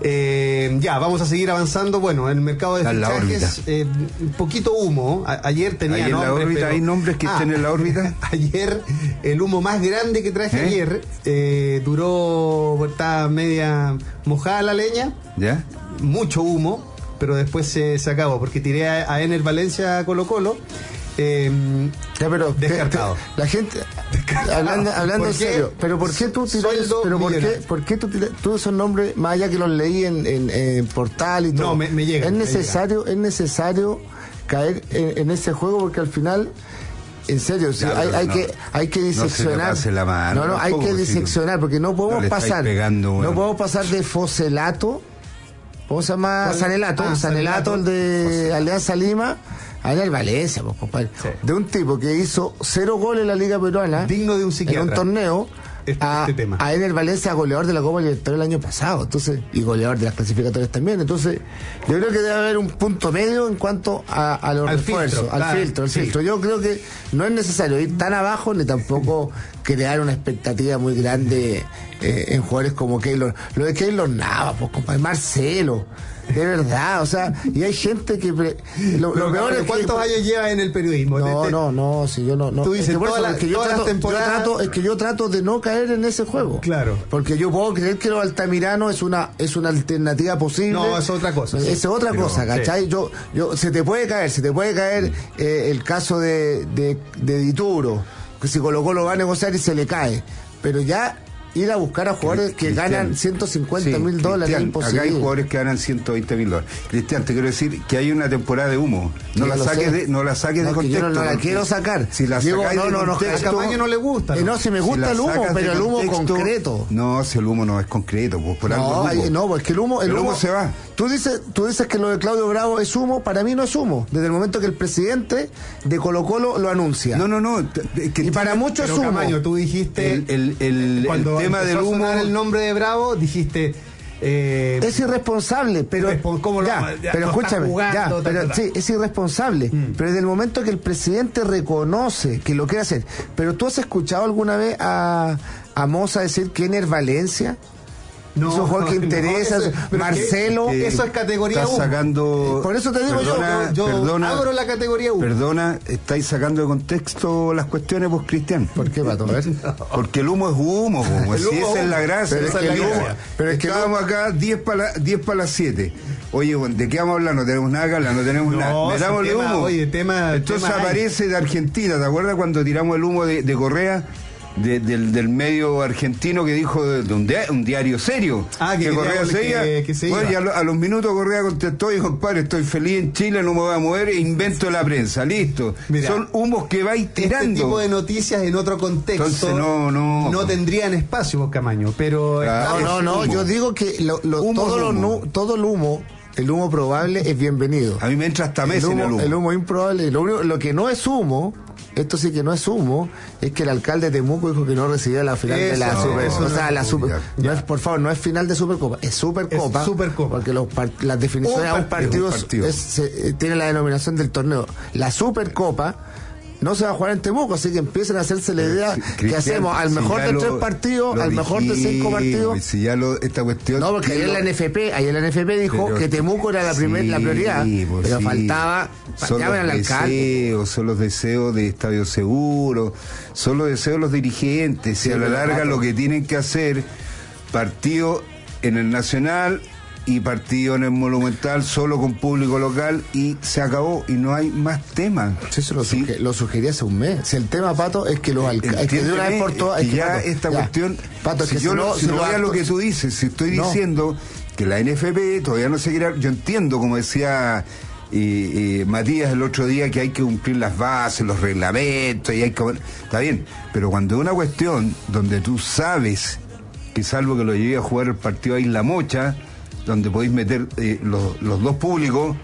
Eh, ya, vamos a seguir avanzando. Bueno, el mercado de fichajes, eh, un poquito humo. A, ayer tenía ¿Ahí nombres. En la órbita, pero... ¿hay nombres que ah, estén en la órbita? Ayer, el humo más grande que traje ¿Eh? ayer, eh, duró, estaba media mojada la leña. ¿Ya? Mucho humo. Pero después se, se acabó, porque tiré a, a Ener Valencia a Colo Colo. Eh, ya, pero descartado. La gente, hablando, hablando en serio, pero ¿por qué tú tiras, pero por qué, por qué tú tiras, tú esos nombres, más allá que los leí en, en, en portal y todo? No, me, me llega. Es necesario, es necesario caer en, en ese juego, porque al final, en serio, sí, hay, hay no, que hay que diseccionar. No, se la mano, no, no, hay que diseccionar, porque no podemos no pasar, pegando, bueno. no podemos pasar de Foselato. ¿Cómo se llama? ¿Cuál? Sanelato, Ah, Sanelato, el de José. Alianza Lima, a el Valencia, pues, compadre. Sí. De un tipo que hizo cero goles en la Liga Peruana, digno de un psiquiatra, en un torneo, este, a, este tema. a Ener Valencia, goleador de la Copa Libertadores el año pasado, entonces, y goleador de las clasificatorias también. Entonces, yo creo que debe haber un punto medio en cuanto a, a los al refuerzos, filtro, al claro, filtro, al sí. filtro. Yo creo que no es necesario ir tan abajo, ni tampoco crear una expectativa muy grande eh, en jugadores como Keylor. Lo de Keylor Navas, pues, compadre, Marcelo. De verdad, o sea, y hay gente que... Pre... Lo, lo peor es que... ¿Cuántos años llevas en el periodismo? No, este... no, no, si yo no... no. Tú dices, es que, toda la, es que yo, trato, temporadas... yo trato, es que yo trato de no caer en ese juego. Claro. Porque yo puedo creer que los Altamirano es una es una alternativa posible. No, es otra cosa. Sí. Es otra Pero, cosa, ¿cachai? Sí. Yo, yo, se te puede caer, se te puede caer eh, el caso de, de, de Dituro, que si Colo Colo va a negociar y se le cae. Pero ya... ir a buscar a jugadores que Cristian, ganan ciento cincuenta mil sí, dólares es imposible. Acá hay jugadores que ganan ciento veinte mil dólares. Cristian, te quiero decir que hay una temporada de humo. No la saques de, no la saques no, de contexto. Yo no, no la quiero sacar. Si la Digo, sacáis no, no, de contexto, a Camaño no le gusta. ¿no? Eh, no, si me gusta si el humo, pero el humo contexto, concreto. No, si el humo no es concreto, pues por no, algo hay, no, pues que el humo, el, el humo, humo se va. Tú dices, tú dices que lo de Claudio Bravo es humo, para mí no es humo. Desde el momento que el presidente de Colo Colo lo anuncia. No, no, no. Que y para muchos es humo. Camaño, tú dijiste el, el, el, cuando el tema del humo, el nombre de Bravo, dijiste eh, es irresponsable, pero ¿cómo lo, ya, ya, pero escúchame, jugando, ya, pero, ta, ta, ta. sí, es irresponsable, mm. pero desde el momento que el presidente reconoce que lo quiere hacer, pero tú has escuchado alguna vez a, a Moza decir que Ener Valencia no, esos juegos que interesan, no, eso, Marcelo, que, eh, eso es categoría estás uno. Sacando, por eso te digo perdona, yo, yo perdona, abro la categoría uno. Perdona, estáis sacando de contexto las cuestiones, vos, Cristian. ¿Por qué, Pato? No. Porque el humo es humo, como si esa es la gracia. Pero es que el humo, pero es que estábamos acá diez para las siete. Oye, ¿de qué vamos a hablar? No tenemos nada que hablar, no tenemos no, nada. Metámosle humo. Oye, tema, Entonces tema aparece hay. de Argentina, ¿te acuerdas cuando tiramos el humo de, de Correa? De, del, del medio argentino que dijo de, de un, dia, un diario serio ah, que, que Correa seguía que, que se bueno, y a, lo, a los minutos Correa contestó y compadre, estoy feliz en Chile, no me voy a mover, invento la prensa, listo. Mira, son humos que vais tirando. Este tipo de noticias en otro contexto Entonces, no, no, no tendrían espacio, vos, Camaño, pero claro, no, no, no, yo digo que lo, lo, todo, lo, no, todo el humo el humo probable es bienvenido. A mí me entra hasta meses el, en el humo. El humo improbable, lo, único, lo que no es humo, esto sí que no es humo, es que el alcalde de Temuco dijo que no recibía la final eso, de la no, Super, o sea, no la super, ya, ya. No es, por favor, no es final de Supercopa, es Supercopa, es Supercopa. Porque los, las definiciones a un partido, es un partido. Es, se, tiene la denominación del torneo. La Supercopa no se va a jugar en Temuco, así que empiecen a hacerse la idea que si, hacemos al mejor si de tres lo, partidos, al mejor de cinco partidos. Si ya lo, esta cuestión. No, porque ayer la N F P, ayer la N F P dijo pero, que Temuco era la primer, sí, la prioridad, pues pero sí. faltaba, son los al deseos, son los deseos de Estadio Seguro, son los deseos de los dirigentes, sí, y a la larga lo que tienen que hacer, partido en el Nacional, y partido en el Monumental solo con público local y se acabó y no hay más temas. Sí, eso lo, ¿sí? suge lo sugerí hace un mes. Si el tema, Pato, es que los alcaldes, que de una vez por todas, es que ya Pato, esta ya. cuestión, Pato, si que yo si no, no, si si no los voy a lo actos- que tú dices, si estoy No. diciendo que la N F P todavía no seguirá, yo entiendo, como decía eh, eh, Matías el otro día, que hay que cumplir las bases, los reglamentos, y hay que... Está bien, pero cuando es una cuestión donde tú sabes que salvo que lo llegue a jugar el partido a Isla Mocha, donde podéis meter eh, los, los dos públicos,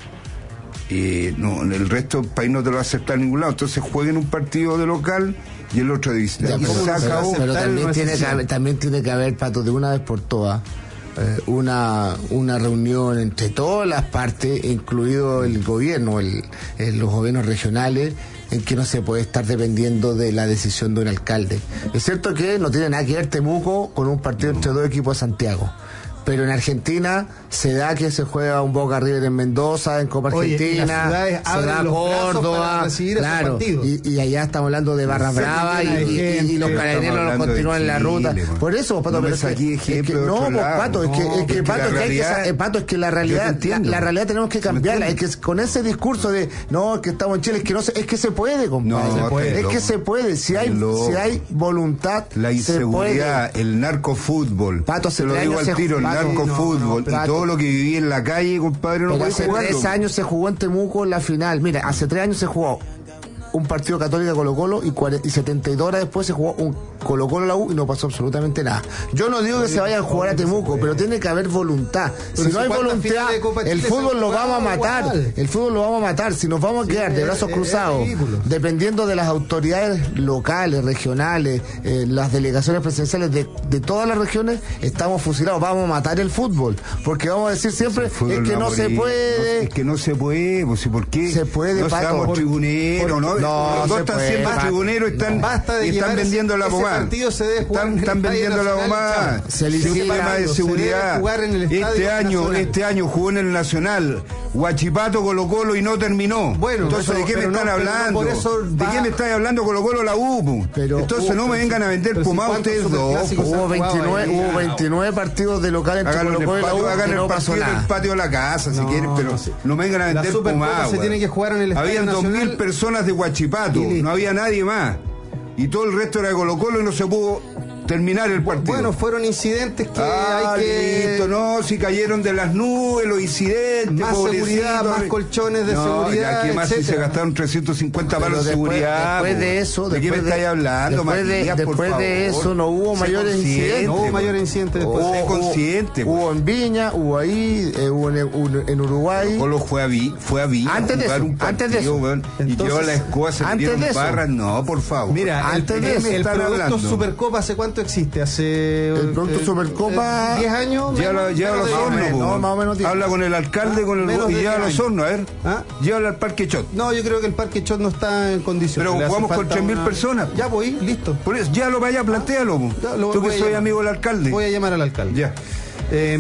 eh, no, el resto del país no te lo va a aceptar en ningún lado, entonces jueguen un partido de local y el otro de visita. Ya, Y pero, se acabó. pero también, No tiene es que así. haber, también tiene que haber, Pato, de una vez por todas, eh, una, una reunión entre todas las partes, incluido el gobierno, el, el- los gobiernos regionales, en que no se puede estar dependiendo de la decisión de un alcalde. Es cierto que no tiene nada que ver Temuco con un partido entre dos equipos de Santiago. Pero en Argentina se da que se juega un Boca River en Mendoza, en Copa Oye, y las Argentina, ciudades se abren da los brazos Córdoba, para recibir esos claro, partidos. y, y allá estamos hablando de Barra Se Brava y, llena de y- y los gente. carabineros los Estamos continúan en la hablando de ruta. Chile, man. Por eso, Pato, No pero me es que- saqué es que ejemplo de no, otro pues, lado. Pato, es que, No, es que, porque Pato, la es que hay que realidad- sa- eh, Pato, es que la Yo te realidad, la, entiendo. la realidad tenemos que cambiarla. Es que con ese discurso de no, es que estamos en Chile, es que no se, es que se puede, compadre. No, Se puede. Es loco. que se puede. Si hay, Loco. si hay voluntad, La se inseguridad, puede. el narcofútbol. Pato, hace se lo tres digo años al se- tiro, el Pato, narcofútbol no, no, y Pato. todo lo que viví en la calle, compadre, no Pero puede hace jugarlo. tres años se jugó en Temuco en la final. Mira, hace tres años se jugó un partido Católica Colo Colo y, cuarenta y setenta y dos horas después se jugó un Colo Colo la U y no pasó absolutamente nada. Yo no digo que se vayan a jugar a Temuco, pero tiene que haber voluntad. Si no hay voluntad, el fútbol lo vamos a matar. El fútbol lo vamos a matar. Si nos vamos a quedar de brazos cruzados, dependiendo de las autoridades locales, regionales, eh, las delegaciones presidenciales de, de todas las regiones, estamos fusilados. Vamos a matar el fútbol. Porque vamos a decir siempre, es Fútbol que no va a se morir. puede. No, es que no se puede, pues, ¿y por qué? Se puede, no Pato. seamos Por- tribuneros, por- ¿no? no, Los dos se están puede, siendo Pato. tribuneros están, Basta de y están llevar vendiendo ese- la ese pomada. partido se debe jugar Están, en el están Estadio vendiendo la Nacional, pomada. chao. Se le Es un hicieron- tema de se debe seguridad. jugar en el Estadio Este año, Nacional. este año jugó en el Nacional. Guachipato, Colo Colo y no terminó. Bueno, entonces, pero- ¿de qué me pero están no- pero no hablando? por eso ¿De va- qué me están hablando Colo Colo la U? po? Pero entonces hubo- no me vengan a vender pero si pomada cuántos ustedes dos. superclásicos po. se Hubo han jugado veintinueve, ahí. hubo veintinueve partidos de local entre Háganlo Colo en el Colo y la patio, U hagan que el no pasó partido en el nada. patio de la casa, si No, quieren, pero no, sí. no me vengan a La vender Supercopa pomada. se weón. tiene que jugar en el Estadio Habían dos mil Nacional. personas de Guachipato, Y listo. no había nadie más. Y todo el resto era de Colo Colo y no se pudo terminar el partido. Bueno, fueron incidentes que Ah, hay que... listo, no, si cayeron de las nubes, los incidentes, Más pobrecitos. seguridad, más colchones de No, seguridad, ya, ¿qué más si se etcétera? gastaron trescientos cincuenta Pero palos de después- seguridad? después de po? eso, ¿De qué me después de- estáis hablando, después de- Matías, por después de favor? eso no hubo Sé mayores consciente, incidentes. No hubo po. mayores incidentes después. Sé Hubo- consciente, po. Hubo en Viña, hubo ahí, eh, hubo en, en- en Uruguay. Colo fue a Vi, fue a Viña Antes a de jugar eso, un partido, antes de eso. weón, y Entonces, yo la escoba se antes dieron de eso. barras, no, por favor. Mira, Antes el, de el, eso el están producto hablando. Supercopa, ¿hace cuánto existe? Hace... El producto eh, Supercopa- eh, ¿diez años? Llévalo, menos- llévalo a menos los de diez hornos, años. po, no, weón. más o menos diez. Habla con el alcalde Ah, con el menos y de llévalo a diez los hornos, a ver. ¿Ah? Llévalo al Parque Chot. No, yo creo que el Parque Chot no está en condiciones. Pero Le hace jugamos con falta tres mil una- personas. Ya voy, listo. Por eso, ya lo vaya, plantéalo. po. Ya, lo Tú voy que a soy llamar. amigo del alcalde. Voy a llamar al alcalde. Ya. Eh,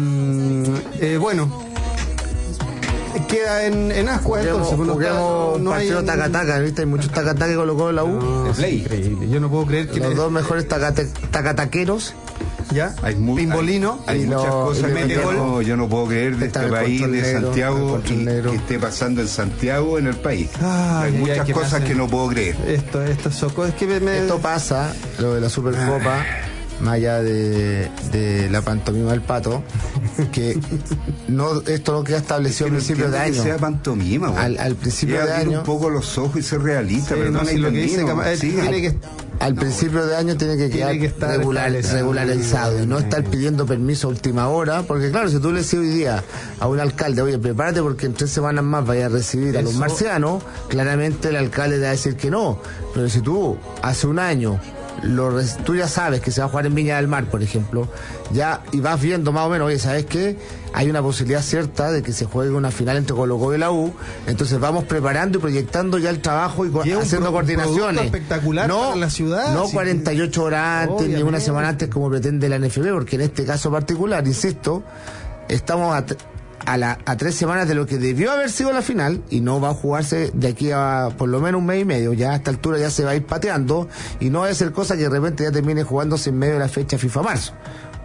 eh, bueno. Queda en, en Ascua, Juguemos, entonces. pues, no juguemos está- no hay partido un- taca-taca, ¿viste? Hay muchos taca-taca que colocó la U. No, es increíble. Yo no puedo creer que Los le- dos mejores tacate- tacataqueros. ¿Ya? Hay, mu- Pimbolino. hay, hay y muchas lo- cosas y que mete yo gol. no, yo no puedo creer de Está este el país, control de negro, Santiago, el control y negro. que esté pasando en Santiago, en el país. Ay, hay ay, muchas ay, que me cosas hacen- que no puedo creer. Esto, esto, soco, es que me, me- Esto pasa, lo de la Supercopa, más allá de, de la pantomima del pato, que no esto no queda establecido Que al no principio de entiendo que año. sea pantomima, güey. Al, al principio Ya de abrir año. un poco los ojos y ser realista, Sí, pero no, no, si lo que dice Cama- eh, tiene que- Al principio de año tiene que Tiene quedar que estar regular- establecido. regularizado y no estar pidiendo permiso a última hora, porque claro, si tú le decís hoy día a un alcalde, oye, prepárate porque en tres semanas más vaya a recibir a los Eso- marcianos, claramente el alcalde te va a decir que no. Pero si tú hace un año lo res- tú ya sabes que se va a jugar en Viña del Mar, por ejemplo, ya y vas viendo más o menos, oye, ¿sabes qué? Hay una posibilidad cierta de que se juegue una final entre Colo Colo y la U, entonces vamos preparando y proyectando ya el trabajo y co- Y es un haciendo pro- un producto coordinaciones. espectacular no, para la ciudad, no sí. cuarenta y ocho horas antes ni Obviamente. una semana antes como pretende la N F B, porque en este caso particular, insisto, estamos a, t- a, la, a tres semanas de lo que debió haber sido la final y no va a jugarse de aquí a por lo menos un mes y medio. Ya a esta altura ya se va a ir pateando y no va a ser cosa que de repente ya termine jugándose en medio de la fecha FIFA marzo.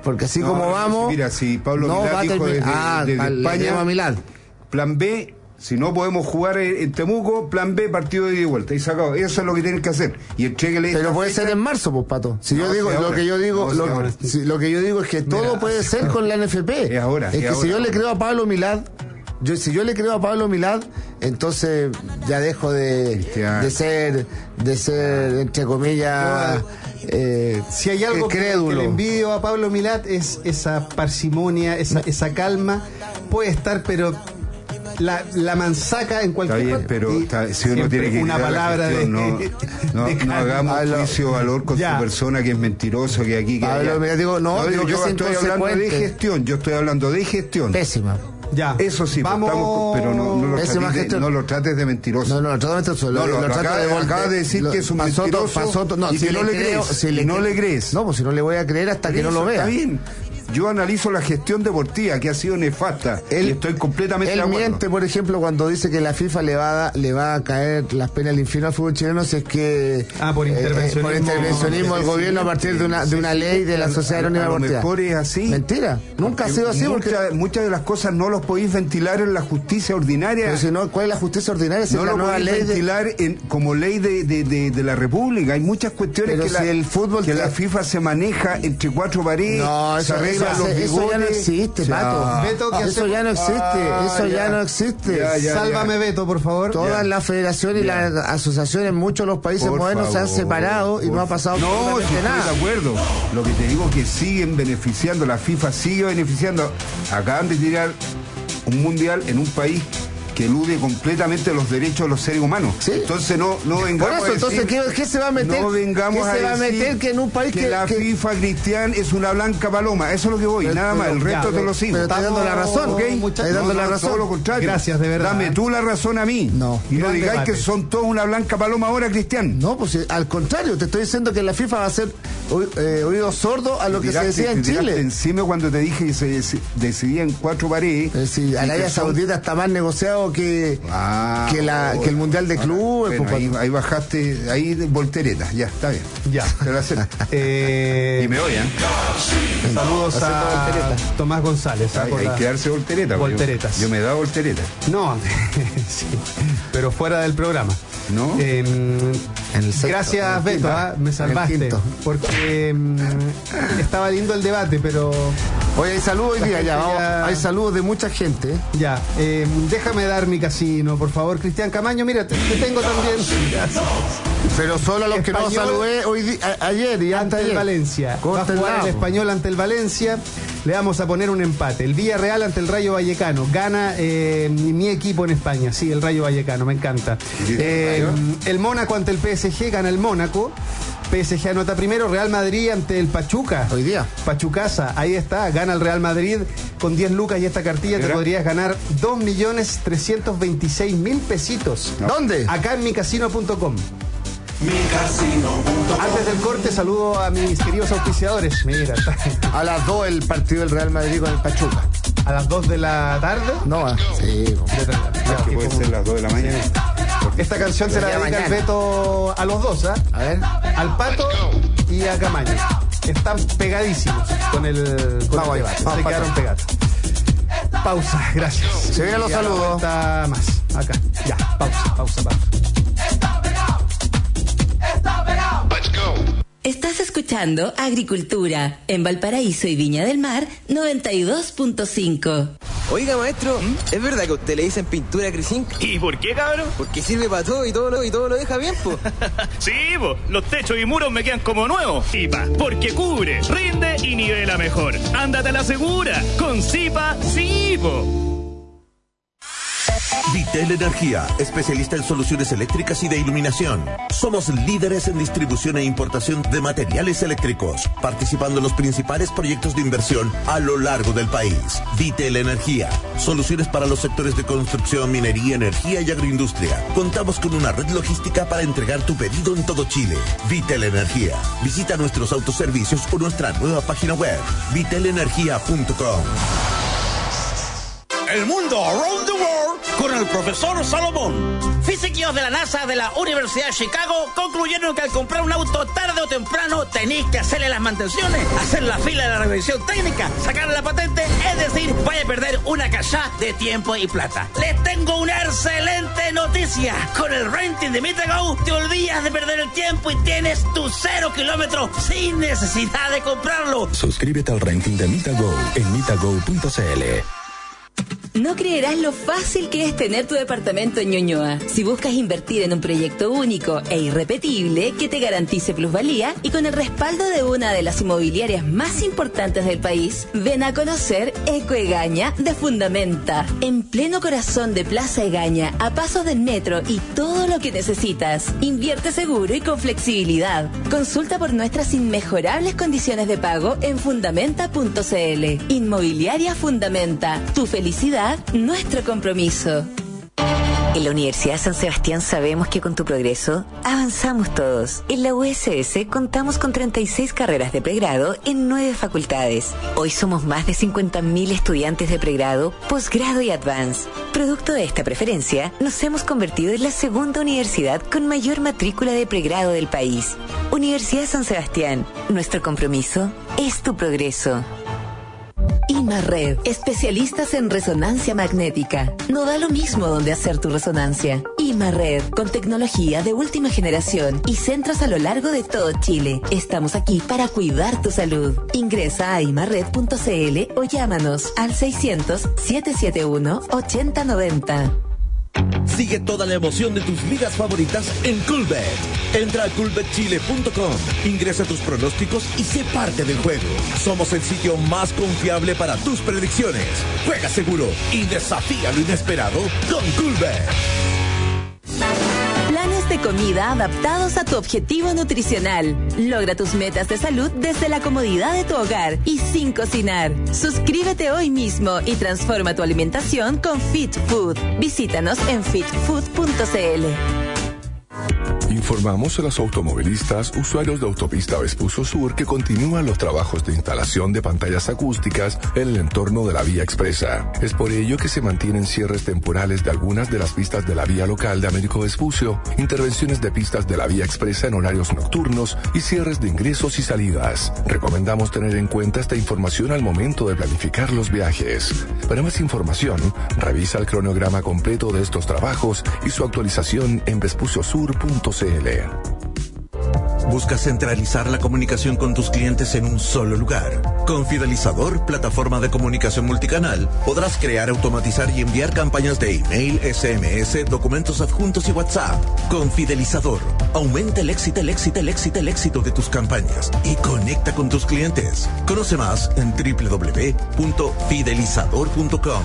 Porque así No, como no, vamos... Mira, si Pablo no Milad va a dijo terminar- desde, Ah, desde al- le España, llama Milad. plan B, si no podemos jugar en, en Temuco, plan B, partido de ida y vuelta. Y sacado. Eso es lo que tienen que hacer. Y entréguele Pero esta puede fecha. ser en marzo, pues, Pato. Si No, yo digo, si lo ahora. que yo digo, No, si lo, ahora. si- lo que yo digo es que todo Mira, puede ser con la N F P. Es ahora, Es es que ahora. si yo le creo a Pablo Milad, yo, si yo le creo a Pablo Milad, entonces ya dejo de, Cristian. de ser, de ser, entre comillas, eh, Si hay algo que, que crédulo. le envidio a Pablo Milad es esa parsimonia, esa, esa calma. Puede estar, pero la, la mansaca en cualquier Está bien, parte. pero Y está- si uno siempre tiene que una quitar la palabra de, gestión, no, no, de no calma. hagamos Pablo- juicio de valor con Ya. su persona que es mentiroso, que aquí que Pablo, allá. mira, digo, no, digo que yo es estoy hablando de inconsecuente. gestión, yo estoy hablando de gestión. Pésima. Ya. Eso sí, pues, Vamos. estamos con- pero no, no, lo Pésima trates de, gestión. no lo trates de mentiroso. No, no, totalmente eso. No, lo- lo trato acaba- vol- acaba de decir que es un pasó to- mentiroso pasó to- no, y si que no le creo- crees, si y no cre- le crees. No, pues si no le voy a creer hasta que no Eso lo vea. Está bien. Yo analizo la gestión deportiva que ha sido nefasta Él- y estoy completamente Él de acuerdo. miente, por ejemplo, cuando dice que la FIFA le va a, da- le va a caer las penas al infierno al fútbol chileno si es que Ah, por eh, eh, intervencionismo. por intervencionismo del gobierno a partir de una de una ley de la Sociedad Anónima A lo Deportiva. mejor es así. Mentira, nunca ha sido así porque Muchas, muchas de las cosas no los podéis ventilar en la justicia ordinaria. pero si no, ¿cuál es la justicia ordinaria? Si no es la lo nueva podéis ley de, ventilar en, como ley de, de, de, de la República. Hay muchas cuestiones Pero que, si la, el fútbol que te- la FIFA se maneja entre cuatro paredes. No, se eso, arreglan eso, los eso ya no bigotes. existe, O sea, Pato. Beto, ¿qué eso hacemos? ya no existe, Ah, eso ya, ya. no existe. Ya, ya. Sálvame, Beto, por favor. Todas Ya. las federaciones y Ya. las asociaciones en muchos de los países Por modernos se han favor, separado y por no ha fa- pasado No, si absolutamente estoy nada. de acuerdo. Lo que te digo es que siguen beneficiando, la FIFA sigue beneficiando. Acaban de tirar un mundial en un país que elude completamente los derechos de los seres humanos. Sí. Entonces no, no Por vengamos eso, a decir, entonces, ¿qué, qué se va a meter? no vengamos ¿Qué se a va a decir meter que en un país que, la que- FIFA Cristian es una blanca paloma? Eso es lo que voy, Pero- nada más, pero- el resto ya, te lo sigo. pero estoy dando la razón, ¿ok? muchachos. Estoy dando la razón. Todo lo contrario. Gracias, de verdad. Dame tú la razón a mí. No. Y no Gran digáis debate. que son todos una blanca paloma ahora, Cristian. No, pues eh, al contrario, te estoy diciendo que la FIFA va a ser oí- eh, oído sordo a lo que se Tiraste- decía en te tiraste Chile. encima cuando te dije que se dec- decidía en cuatro paredes. Es decir, y Arabia que son- Saudita está más negociado que, Ah, que, la, que el Mundial de Clubes. Bueno, pues, ahí, ahí bajaste, ahí de voltereta, ya, está bien. Ya. Te lo acepto. Eh, Y me oyen. saludos Haciendo a voltereta. Tomás González. ¿ah? Hay, Por hay la- que darse voltereta. porque Volteretas. Yo, yo me he dado voltereta. No, sí, pero fuera del programa. ¿No? Eh, En el sexto, en gracias, el Beto, quinto, ¿ah? me en el salvaste. quinto. Porque mm, estaba lindo el debate, pero Oye, hay saludos hoy La día, gente ya, vamos, ya- hay saludos de mucha gente. ¿eh? ya. eh, déjame dar mi casino, por favor, Cristian Camaño. Mira, te, te tengo también. Gracias. Pero solo a los que no Español saludé hoy di- a- ayer y antes Ante el ayer. Valencia. Va a Corten jugar el lado. Español ante el Valencia. Le vamos a poner un empate. El Villarreal ante el Rayo Vallecano. Gana eh, mi equipo en España. Sí, el Rayo Vallecano, me encanta. Eh, el Mónaco ante el P S G. Gana el Mónaco. P S G anota primero. Real Madrid ante el Pachuca. Hoy día. Pachucasa, ahí está. Gana el Real Madrid con diez lucas y esta cartilla te ¿Era? podrías ganar dos millones trescientos veintiséis mil pesitos. ¿Dónde? Acá en mi casino punto com. Antes del corte, saludo a mis queridos auspiciadores. Mira, está A las dos el partido del Real Madrid con el Pachuca. a las dos de la tarde. No, ah, sí. Ya, que puede ser las dos de la mañana. esta canción se la Ya dedica el mañana. Beto a los dos, ¿ah? A ver. Al Pato y a Camaño. Están pegadísimos con el, con Vamos el ahí, debate. vamos, Se Pato. quedaron pegados. Pausa, gracias. Se vienen los Y a la saludos. vuelta más. Acá. Ya, pausa, pausa, pausa. Estás escuchando Agricultura en Valparaíso y Viña del Mar noventa y dos punto cinco. Oiga, maestro, ¿es verdad que a usted le dicen pintura Crisink? ¿Y por qué, cabrón? Porque sirve para todo y todo lo, y todo lo deja bien, po. Sí, po, los techos y muros me quedan como nuevos. Zipa, porque cubre, rinde y nivela mejor. Ándate a la segura. Con Zipa, sí, po. Vitel Energía, especialista en soluciones eléctricas y de iluminación. Somos líderes en distribución e importación de materiales eléctricos, participando en los principales proyectos de inversión a lo largo del país. Vitel Energía, soluciones para los sectores de construcción, minería, energía y agroindustria. Contamos con una red logística para entregar tu pedido en todo Chile. Vitel Energía. Visita nuestros autoservicios o nuestra nueva página web, vitel energía punto com. El mundo around the world con el profesor Salomón. Físicos de la NASA de la Universidad de Chicago concluyeron que al comprar un auto tarde o temprano tenéis que hacerle las mantenciones, hacer la fila de la revisión técnica, sacarle la patente, es decir, vaya a perder una cachá de tiempo y plata. Les tengo una excelente noticia. Con el renting de MitaGo te olvidas de perder el tiempo y tienes tu cero kilómetros sin necesidad de comprarlo. Suscríbete al renting de MitaGo en mitago punto cl. No creerás lo fácil que es tener tu departamento en Ñuñoa. Si buscas invertir en un proyecto único e irrepetible que te garantice plusvalía y con el respaldo de una de las inmobiliarias más importantes del país, ven a conocer Eco Egaña de Fundamenta. En pleno corazón de Plaza Egaña, a pasos del metro y todo lo que necesitas. Invierte seguro y con flexibilidad. Consulta por nuestras inmejorables condiciones de pago en fundamenta punto cl. Inmobiliaria Fundamenta. Tu felicidad, nuestro compromiso. En la Universidad San Sebastián sabemos que con tu progreso avanzamos todos. En la U S S contamos con treinta y seis carreras de pregrado en nueve facultades. Hoy somos más de cincuenta mil estudiantes de pregrado, posgrado y advance. Producto de esta preferencia, nos hemos convertido en la segunda universidad con mayor matrícula de pregrado del país. Universidad San Sebastián, nuestro compromiso es tu progreso. IMARRED, especialistas en resonancia magnética. No da lo mismo donde hacer tu resonancia. IMARRED, con tecnología de última generación y centros a lo largo de todo Chile. Estamos aquí para cuidar tu salud. Ingresa a imarred punto cl o llámanos al seiscientos, setecientos setenta y uno, ochenta noventa. Sigue toda la emoción de tus ligas favoritas en Coolbet. Entra a coolbet chile punto com, ingresa tus pronósticos y sé parte del juego. Somos el sitio más confiable para tus predicciones. Juega seguro y desafía lo inesperado con Coolbet. Planes de comida adaptados a tu objetivo nutricional. Logra tus metas de salud desde la comodidad de tu hogar y sin cocinar. Suscríbete hoy mismo y transforma tu alimentación con Fit Food. Visítanos en fit food punto cl. Informamos a los automovilistas usuarios de Autopista Vespucio Sur que continúan los trabajos de instalación de pantallas acústicas en el entorno de la vía expresa. Es por ello que se mantienen cierres temporales de algunas de las pistas de la vía local de Américo Vespucio, intervenciones de pistas de la vía expresa en horarios nocturnos y cierres de ingresos y salidas. Recomendamos tener en cuenta esta información al momento de planificar los viajes. Para más información, revisa el cronograma completo de estos trabajos y su actualización en vespucio sur punto cl. ¿Buscas centralizar la comunicación con tus clientes en un solo lugar? Con Fidelizador, plataforma de comunicación multicanal, podrás crear, automatizar y enviar campañas de email, S M S, documentos adjuntos y WhatsApp. Con Fidelizador, aumenta el éxito, el éxito, el éxito, el éxito de tus campañas y conecta con tus clientes. Conoce más en doble u doble u doble u punto fidelizador punto com.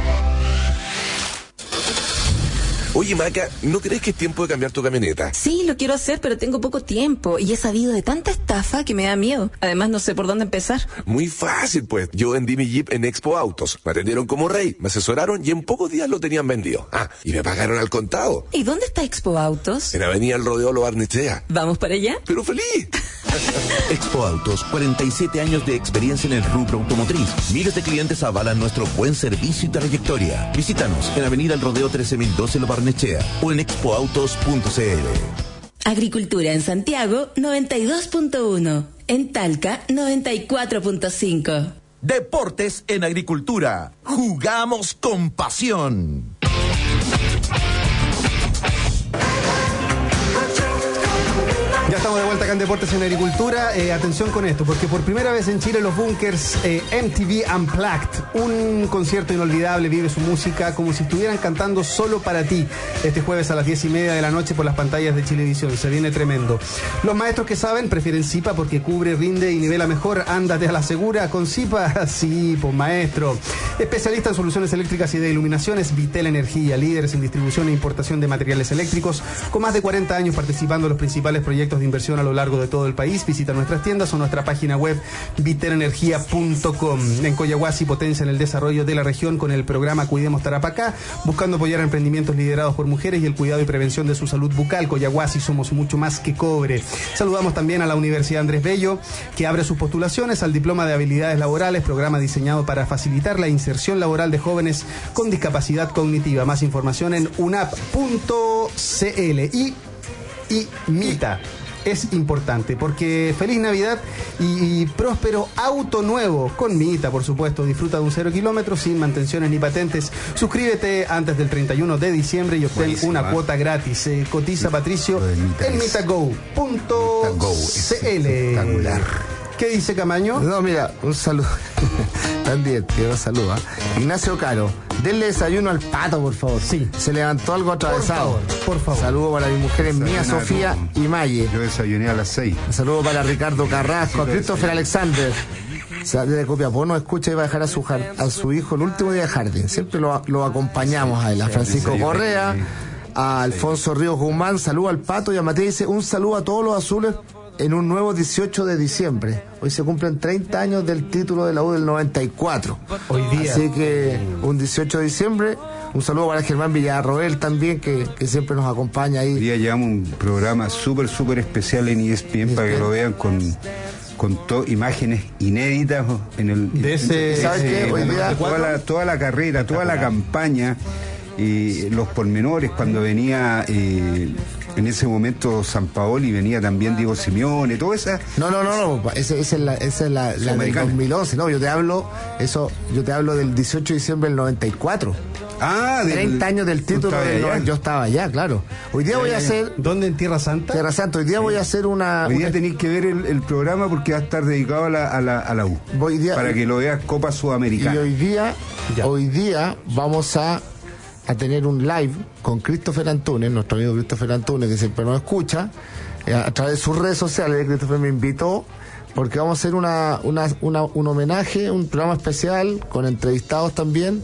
Oye, Maca, ¿no crees que es tiempo de cambiar tu camioneta? Sí, lo quiero hacer, pero tengo poco tiempo y he sabido de tanta estafa que me da miedo. Además, no sé por dónde empezar. Muy fácil, pues. Yo vendí mi Jeep en Expo Autos. Me atendieron como rey, me asesoraron y en pocos días lo tenían vendido. Ah, y me pagaron al contado. ¿Y dónde está Expo Autos? En Avenida El Rodeo Lo Barnechea. ¿Vamos para allá? ¡Pero feliz! Expo Autos, cuarenta y siete años de experiencia en el rubro automotriz. Miles de clientes avalan nuestro buen servicio y trayectoria. Visítanos en Avenida El Rodeo trece mil doce Lo Barnechea o en expo autos punto cl. Agricultura en Santiago, noventa y dos punto uno. En Talca, noventa y cuatro punto cinco. Deportes en Agricultura. Jugamos con pasión. Ya estamos de vuelta acá en Deportes en Agricultura. Eh, atención con esto, porque por primera vez en Chile los Bunkers eh, M T V Unplugged, un concierto inolvidable, vive su música como si estuvieran cantando solo para ti. Este jueves a las diez y media de la noche por las pantallas de Chilevisión. Se viene tremendo. Los maestros que saben prefieren Zipa porque cubre, rinde y nivela mejor. Ándate a la segura con Zipa. Sí, pues maestro. Especialista en soluciones eléctricas y de iluminaciones, Vitel Energía, líderes en distribución e importación de materiales eléctricos, con más de cuarenta años participando en los principales proyectos de inversión a lo largo largo de todo el país. Visita nuestras tiendas o nuestra página web vitelenergia punto com. En Coyahuasi potencian el desarrollo de la región con el programa Cuidemos Tarapacá, buscando apoyar emprendimientos liderados por mujeres y el cuidado y prevención de su salud bucal. Coyahuasi, somos mucho más que cobre. Saludamos también a la Universidad Andrés Bello, que abre sus postulaciones al Diploma de Habilidades Laborales, programa diseñado para facilitar la inserción laboral de jóvenes con discapacidad cognitiva. Más información en unap punto cl. Y, y Mita. Es importante porque feliz Navidad y, y próspero auto nuevo con Mita, por supuesto. Disfruta de un cero kilómetros sin mantenciones ni patentes. Suscríbete antes del treinta y uno de diciembre y obtén Buenísima. una cuota gratis. Eh, cotiza Patricio en mitago punto cl. Espectacular. ¿Qué dice Camaño? No, mira, un saludo. También, quiero saludar. Ignacio Caro, denle desayuno al pato, por favor. Sí. Se levantó algo atravesado. Por favor, por favor. Saludo para mis mujeres Mía, Sofía y Maye. Yo desayuné a las seis. Un saludo para Ricardo Carrasco, a Christopher Alexander. Desde Copiapó nos escucha y va a dejar a su, a su hijo el último día de jardín. Siempre lo, lo acompañamos a él. A Francisco Correa, a Alfonso Ríos Guzmán, saludo al pato, y a Mateo dice un saludo a todos los azules en un nuevo dieciocho de diciembre. Hoy se cumplen treinta años del título de la U del noventa y cuatro. Hoy día. Así que un dieciocho de diciembre, un saludo para Germán Villarroel también, que, que siempre nos acompaña ahí. Hoy día llevamos un programa súper, súper especial en E S P N para que lo vean con, con to, imágenes inéditas en el... De ese, ¿sabes qué? Hoy día, toda, la, toda la carrera, toda la campaña, y los pormenores, cuando venía... Eh, en ese momento Sampaoli, venía también Diego Simeone, todo esa... No, no, no, no, esa es la, esa es la, la del dos mil once, no, yo te hablo, eso, yo te hablo del dieciocho de diciembre del noventa y cuatro. Ah, del, treinta años del título del noventa, yo estaba allá, claro. Hoy día voy a hacer... ¿Dónde, en Tierra Santa? Tierra Santa, hoy día sí. voy a hacer una... Hoy día una... tenéis que ver el, el programa porque va a estar dedicado a la, a la, a la U. Hoy día, para que lo veas Copa Sudamericana. Y hoy día, ya. hoy día vamos a... a tener un live con Christopher Antunes, nuestro amigo Christopher Antunes, que siempre nos escucha, eh, a través de sus redes sociales. Christopher me invitó porque vamos a hacer una, una, una, un homenaje, un programa especial con entrevistados también,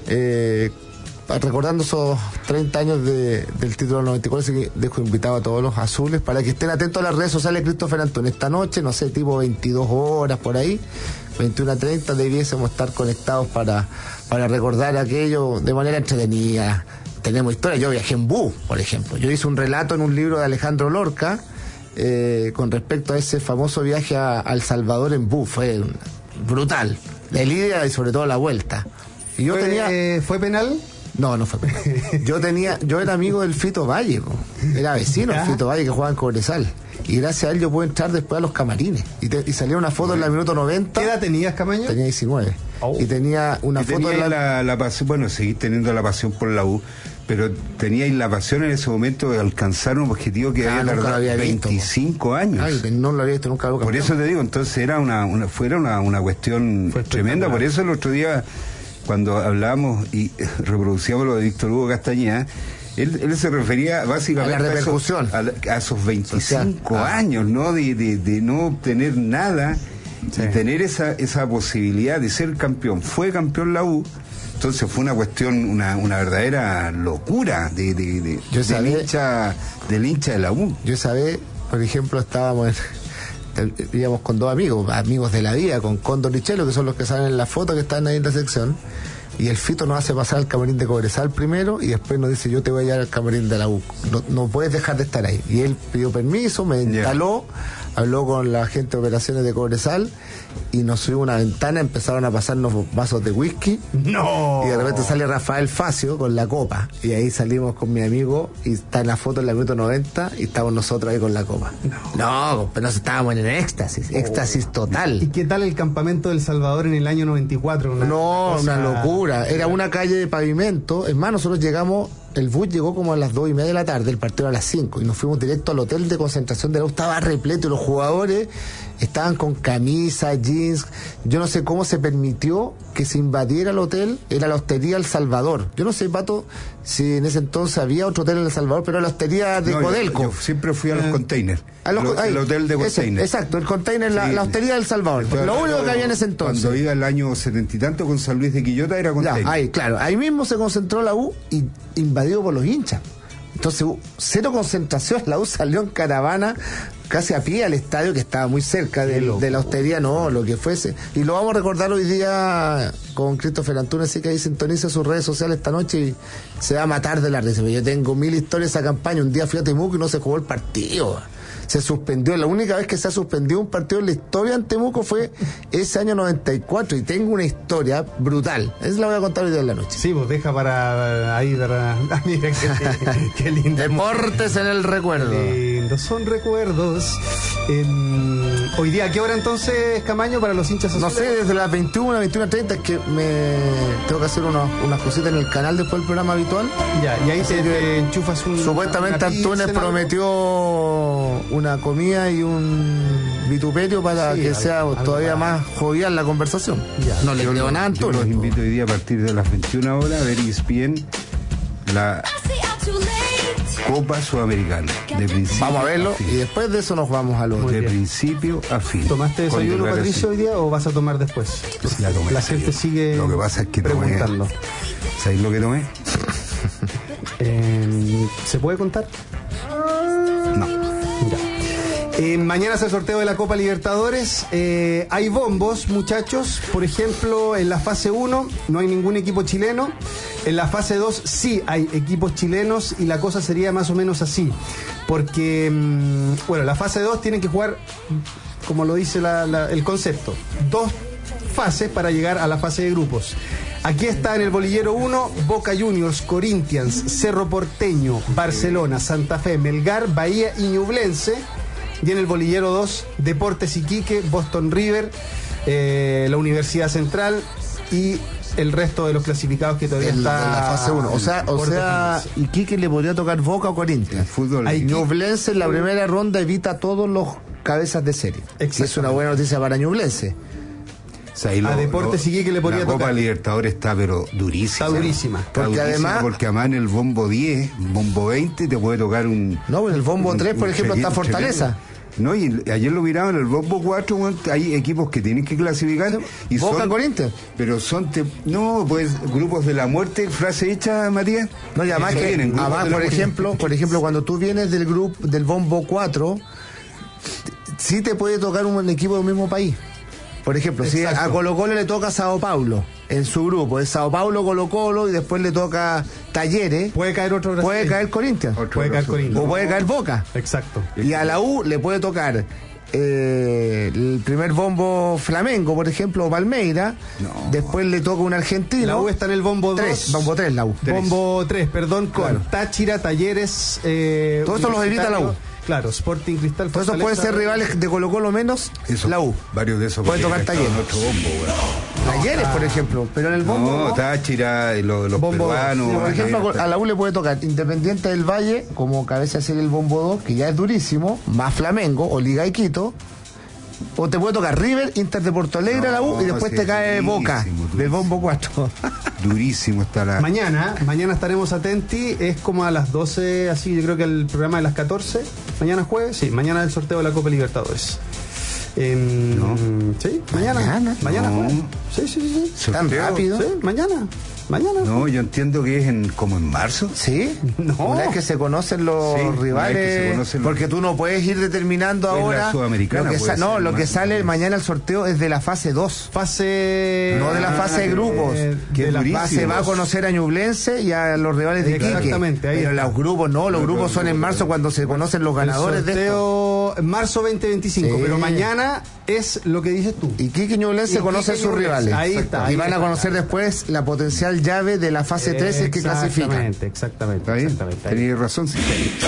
eh, recordando esos treinta años de, del título del noventa y cuatro. Así que dejo invitado a todos los azules para que estén atentos a las redes sociales de Christopher Antunes. Esta noche, no sé, tipo veintidós horas por ahí, veintiuna treinta, debiésemos estar conectados para, para recordar aquello de manera entretenida. Tenemos historia. Yo viajé en bus, por ejemplo. Yo hice un relato en un libro de Alejandro Lorca eh, con respecto a ese famoso viaje a, a El Salvador en bus. Fue brutal. La ida y sobre todo la vuelta. Y yo ¿Fue, tenía... eh, ¿Fue penal? No, no fue penal. Yo tenía, yo era amigo del Fito Valle, po. Era vecino del Fito Valle que jugaba en Cobresal. Y gracias a él yo pude entrar después a los camarines. Y, te, y salía una foto en la minuto noventa. ¿Qué edad tenías, Camaño? Tenía diecinueve. Oh. Y tenía una y foto de la... la, la pasión, bueno, seguís teniendo la pasión por la U, pero teníais la pasión en ese momento de alcanzar un objetivo que ah, había tardado veinticinco años. Ay, no lo había visto nunca. Lo por eso te digo, entonces era una, una, fuera una, una cuestión Fue tremenda. Por eso el otro día, cuando hablábamos y reproducíamos lo de Víctor Hugo Castañeda, Él, él se refería básicamente a la repercusión, a esos, a, a esos veinticinco ah. años, ¿no? De, de, de no obtener nada, sí. y tener esa, esa posibilidad de ser campeón. Fue campeón la U, entonces fue una cuestión, una, una verdadera locura de, de, de, Yo del, sabé, hincha, del hincha de la U. Yo sabé, por ejemplo, estábamos en, íbamos con dos amigos, amigos de la vida, con Cóndor y Chelo, que son los que salen en la foto que están ahí en la sección. Y el Fito nos hace pasar al camarín de Cobresal primero y después nos dice, yo te voy a llevar al camarín de la U, no, no puedes dejar de estar ahí. Y él pidió permiso, me instaló, yeah. habló con la gente de operaciones de Cobresal y nos subió una ventana, empezaron a pasarnos vasos de whisky. ¡No! Y de repente sale Rafael Facio con la copa y ahí salimos con mi amigo y está en la foto en la minuto noventa y estamos nosotros ahí con la copa. No, no pero estábamos en éxtasis, oh. éxtasis total. ¿Y qué tal el campamento del Salvador en el año noventa y cuatro? Una no, cosa... una locura. Era una calle de pavimento. Es más, nosotros llegamos, el bus llegó como a las dos y media de la tarde, el partido a las cinco, y nos fuimos directo al hotel de concentración de la U. Estaba repleto y los jugadores estaban con camisa, jeans. Yo no sé cómo se permitió que se invadiera el hotel. Era la Hostería El Salvador. Yo no sé, Pato, si en ese entonces había otro hotel en El Salvador, pero era la Hostería de no, Codelco. Yo, yo siempre fui a los eh, containers. A los, lo, ay, el hotel de containers. Exacto, el container, sí, la, la Hostería del Salvador. Lo único cuando, que había en ese entonces. Cuando iba el año setenta y tanto con San Luis de Quillota era container. Ya, ahí, claro. Ahí mismo se concentró la U y invadido por los hinchas. Entonces, cero concentración, la U salió en caravana, casi a pie al estadio, que estaba muy cerca de, de la hostería, no, lo que fuese. Y lo vamos a recordar hoy día con Christopher Antunes, así que ahí sintoniza sus redes sociales esta noche y se va a matar de la risa. Yo tengo mil historias de esa campaña. Un día fui a Temuco y no se jugó el partido. Se suspendió, la única vez que se ha suspendido un partido en la historia en Temuco fue ese año noventa y cuatro, y tengo una historia brutal. Esa la voy a contar hoy día en la noche. Sí, pues deja para ahí, para... Ah, mira, qué, qué lindo. Deportes en el recuerdo. Qué lindo, son recuerdos. Eh, hoy día, ¿a qué hora entonces, Camaño, para los hinchas azules? No sé, desde las veintiuna, veintiuna treinta, es que me tengo que hacer unos, unas cositas en el canal después del programa habitual. Ya, y ahí te, te enchufas un... Supuestamente Antunes prometió una comida y un vituperio para sí, que algo, sea algo todavía más. más jovial la conversación. Ya. No le creo nada a Antunes. Yo los invito hoy día a partir de las veintiuna horas a ver E S P N, la Copa Sudamericana. De principio vamos a verlo a y después de eso nos vamos a los de bien. principio a fin. ¿Tomaste desayuno, Patricio, hoy día o vas a tomar después? Ya tomé. La gente sigue lo que pasa es que preguntando. Tomé. ¿Sabéis lo que tomé? eh, ¿Se puede contar? No. Ya. Eh, mañana es el sorteo de la Copa Libertadores. Eh, hay bombos, muchachos. Por ejemplo, en la fase uno no hay ningún equipo chileno. En la fase dos sí hay equipos chilenos y la cosa sería más o menos así. Porque, mmm, bueno, la fase dos tienen que jugar, como lo dice la, la, el concepto, dos fases para llegar a la fase de grupos. Aquí está en el bolillero uno, Boca Juniors, Corinthians, Cerro Porteño, Barcelona, Santa Fe, Melgar, Bahía y Ñublense. Y en el bolillero dos, Deportes Iquique, Boston River, eh, la Universidad Central y el resto de los clasificados que todavía el, está en la fase uno. O sea, o sea Iquique le podría tocar Boca o Corinthians. Fútbol. Ñublense en la primera ronda evita todos los cabezas de serie. Es una buena noticia para Ñublense. O sea, lo, a Deportes Iquique le podría la tocar. La Copa Libertadores está pero durísima. Está durísima. Está porque durísima además porque además en el bombo diez, bombo veinte te puede tocar un... No, en el bombo un, tres, por un ejemplo, está Fortaleza. No, y ayer lo miraban en el bombo cuatro, bueno, hay equipos que tienen que clasificar y Boca son, Corinthians. Pero son te, no, pues grupos de la muerte, frase hecha, Matías. No, y además que vienen, además, por ejemplo, por ejemplo, cuando tú vienes del grupo del bombo cuatro, sí te puede tocar un equipo del mismo país. Por ejemplo, exacto. Si a Colo Colo le toca Sao Paulo en su grupo, es Sao Paulo, Colo Colo, y después le toca Talleres, puede caer otro brasileño. Puede caer Corinthians, otro puede caer Corinthians, o puede caer Boca. Exacto. Y a la U le puede tocar eh, el primer bombo Flamengo, por ejemplo, o Palmeira. No. Después le toca un argentino. La U está en el bombo tres, bombo tres, la U. Bombo tres, perdón, con claro. Táchira, Talleres. Eh, Todo eso los evita la U. Claro, Sporting Cristal. Todos esos pueden ser rivales de Colo Colo menos eso, la U. Varios de esos puede tocar Talleres. Talleres, por ejemplo, pero en el bombo. No, no. Táchira, los, los bombo, peruanos. Sí, por ejemplo, a la U le puede tocar Independiente del Valle, como cabeza de serie el bombo dos, que ya es durísimo, más Flamengo o Liga y Quito. O te puede tocar River, Inter de Porto Alegre, no, la U, y después sí, te cae Boca durísimo. Del bombo cuatro. Durísimo está la... Mañana, mañana estaremos atentos, es como a las doce, así yo creo que el programa de las catorce, mañana jueves, sí, mañana el sorteo de la Copa Libertadores. Eh, no. Sí, mañana. Mañana, mañana no. Sí, sí, sí. ¿Tan rápido? Sí, mañana. Mañana. No, yo entiendo que es en como en marzo. Sí. No. Una vez que se conocen los sí, rivales. Se conocen los... Porque tú no puedes ir determinando es ahora. La sudamericana. Lo que sa... No, lo que sale marzo. Mañana el sorteo es de la fase dos. Fase. No de la fase de grupos. Eh, que de la fase se va a conocer a Ñublense y a los rivales de Iquique. Exactamente. Ahí pero está. Los grupos no, los, los grupos son en marzo cuando se conocen los ganadores el sorteo, de esto. Marzo veinte veinticinco. Sí. Pero mañana es lo que dices tú. Iquique y Ñublense conocen sus rivales. Ahí está. Y van a conocer después la potencial llave de la fase trece que clasifica. Exactamente, exactamente. exactamente Tenías razón, sí.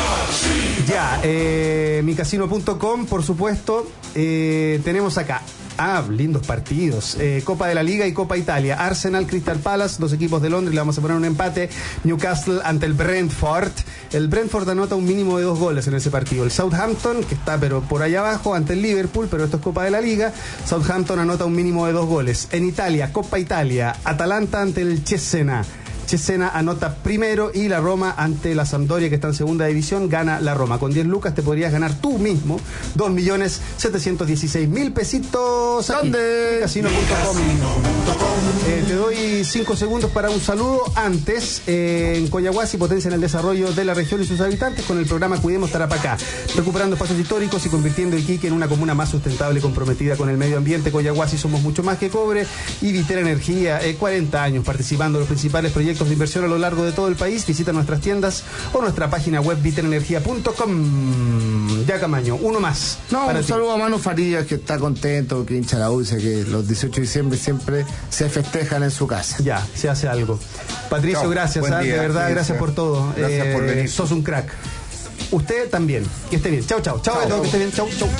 Ya, eh, mi casino punto com, por supuesto. Eh, tenemos acá. Ah, lindos partidos. Eh, Copa de la Liga y Copa Italia. Arsenal, Crystal Palace, dos equipos de Londres, le vamos a poner un empate. Newcastle ante el Brentford. El Brentford anota un mínimo de dos goles en ese partido. El Southampton, que está pero por allá abajo, ante el Liverpool, pero esto es Copa de la Liga. Southampton anota un mínimo de dos goles. En Italia, Copa Italia. Atalanta ante el Cesena. Cesena anota primero y la Roma ante la Sampdoria, que está en segunda división, gana la Roma. Con diez lucas te podrías ganar tú mismo dos millones setecientos dieciséis mil pesitos. ¿Dónde? Casino punto com. Eh, te doy cinco segundos para un saludo. Antes, eh, en Coyahuasi potencian el desarrollo de la región y sus habitantes con el programa Cuidemos Tarapacá, recuperando espacios históricos y convirtiendo Iquique en una comuna más sustentable y comprometida con el medio ambiente. Coyahuasi somos mucho más que cobre. Y Vitel Energía, eh, cuarenta años participando en los principales proyectos de inversión a lo largo de todo el país. Visita nuestras tiendas o nuestra página web vitel energía punto com. Ya, Camaño, uno más. No, un ti. saludo a Manu Farías, que está contento, que hincha la U, dice que los dieciocho de diciembre siempre se festejan en su casa. Ya, se hace algo. Patricio, Chao, gracias, buen ¿eh? día, de verdad, sí, gracias sí. por todo. Gracias Eh, por venir. Sos un crack. Usted también. Que esté bien. Chao, chao. Chao, chao, que esté bien. Chao, chao.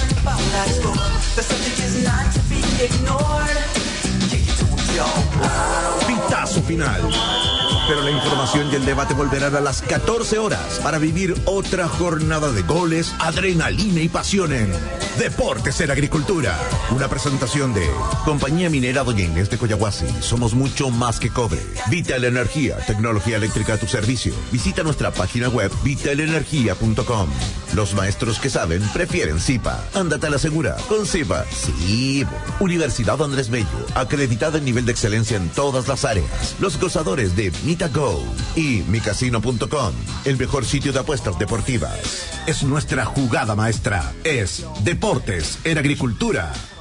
Pitazo final. Pero la información y el debate volverán a las catorce horas para vivir otra jornada de goles, adrenalina y pasión en Deportes en Agricultura. Una presentación de Compañía Minera Doña Inés de Coyahuasi. Somos mucho más que cobre. Vital Energía, tecnología eléctrica a tu servicio. Visita nuestra página web vital energía punto com. Los maestros que saben prefieren Zipa. Ándate a la segura con Zipa. Sí. Universidad Andrés Bello, acreditada en nivel de excelencia en todas las áreas. Los gozadores de MitaGo y mi casino punto com, el mejor sitio de apuestas deportivas. Es nuestra jugada maestra. Es Deportes en Agricultura.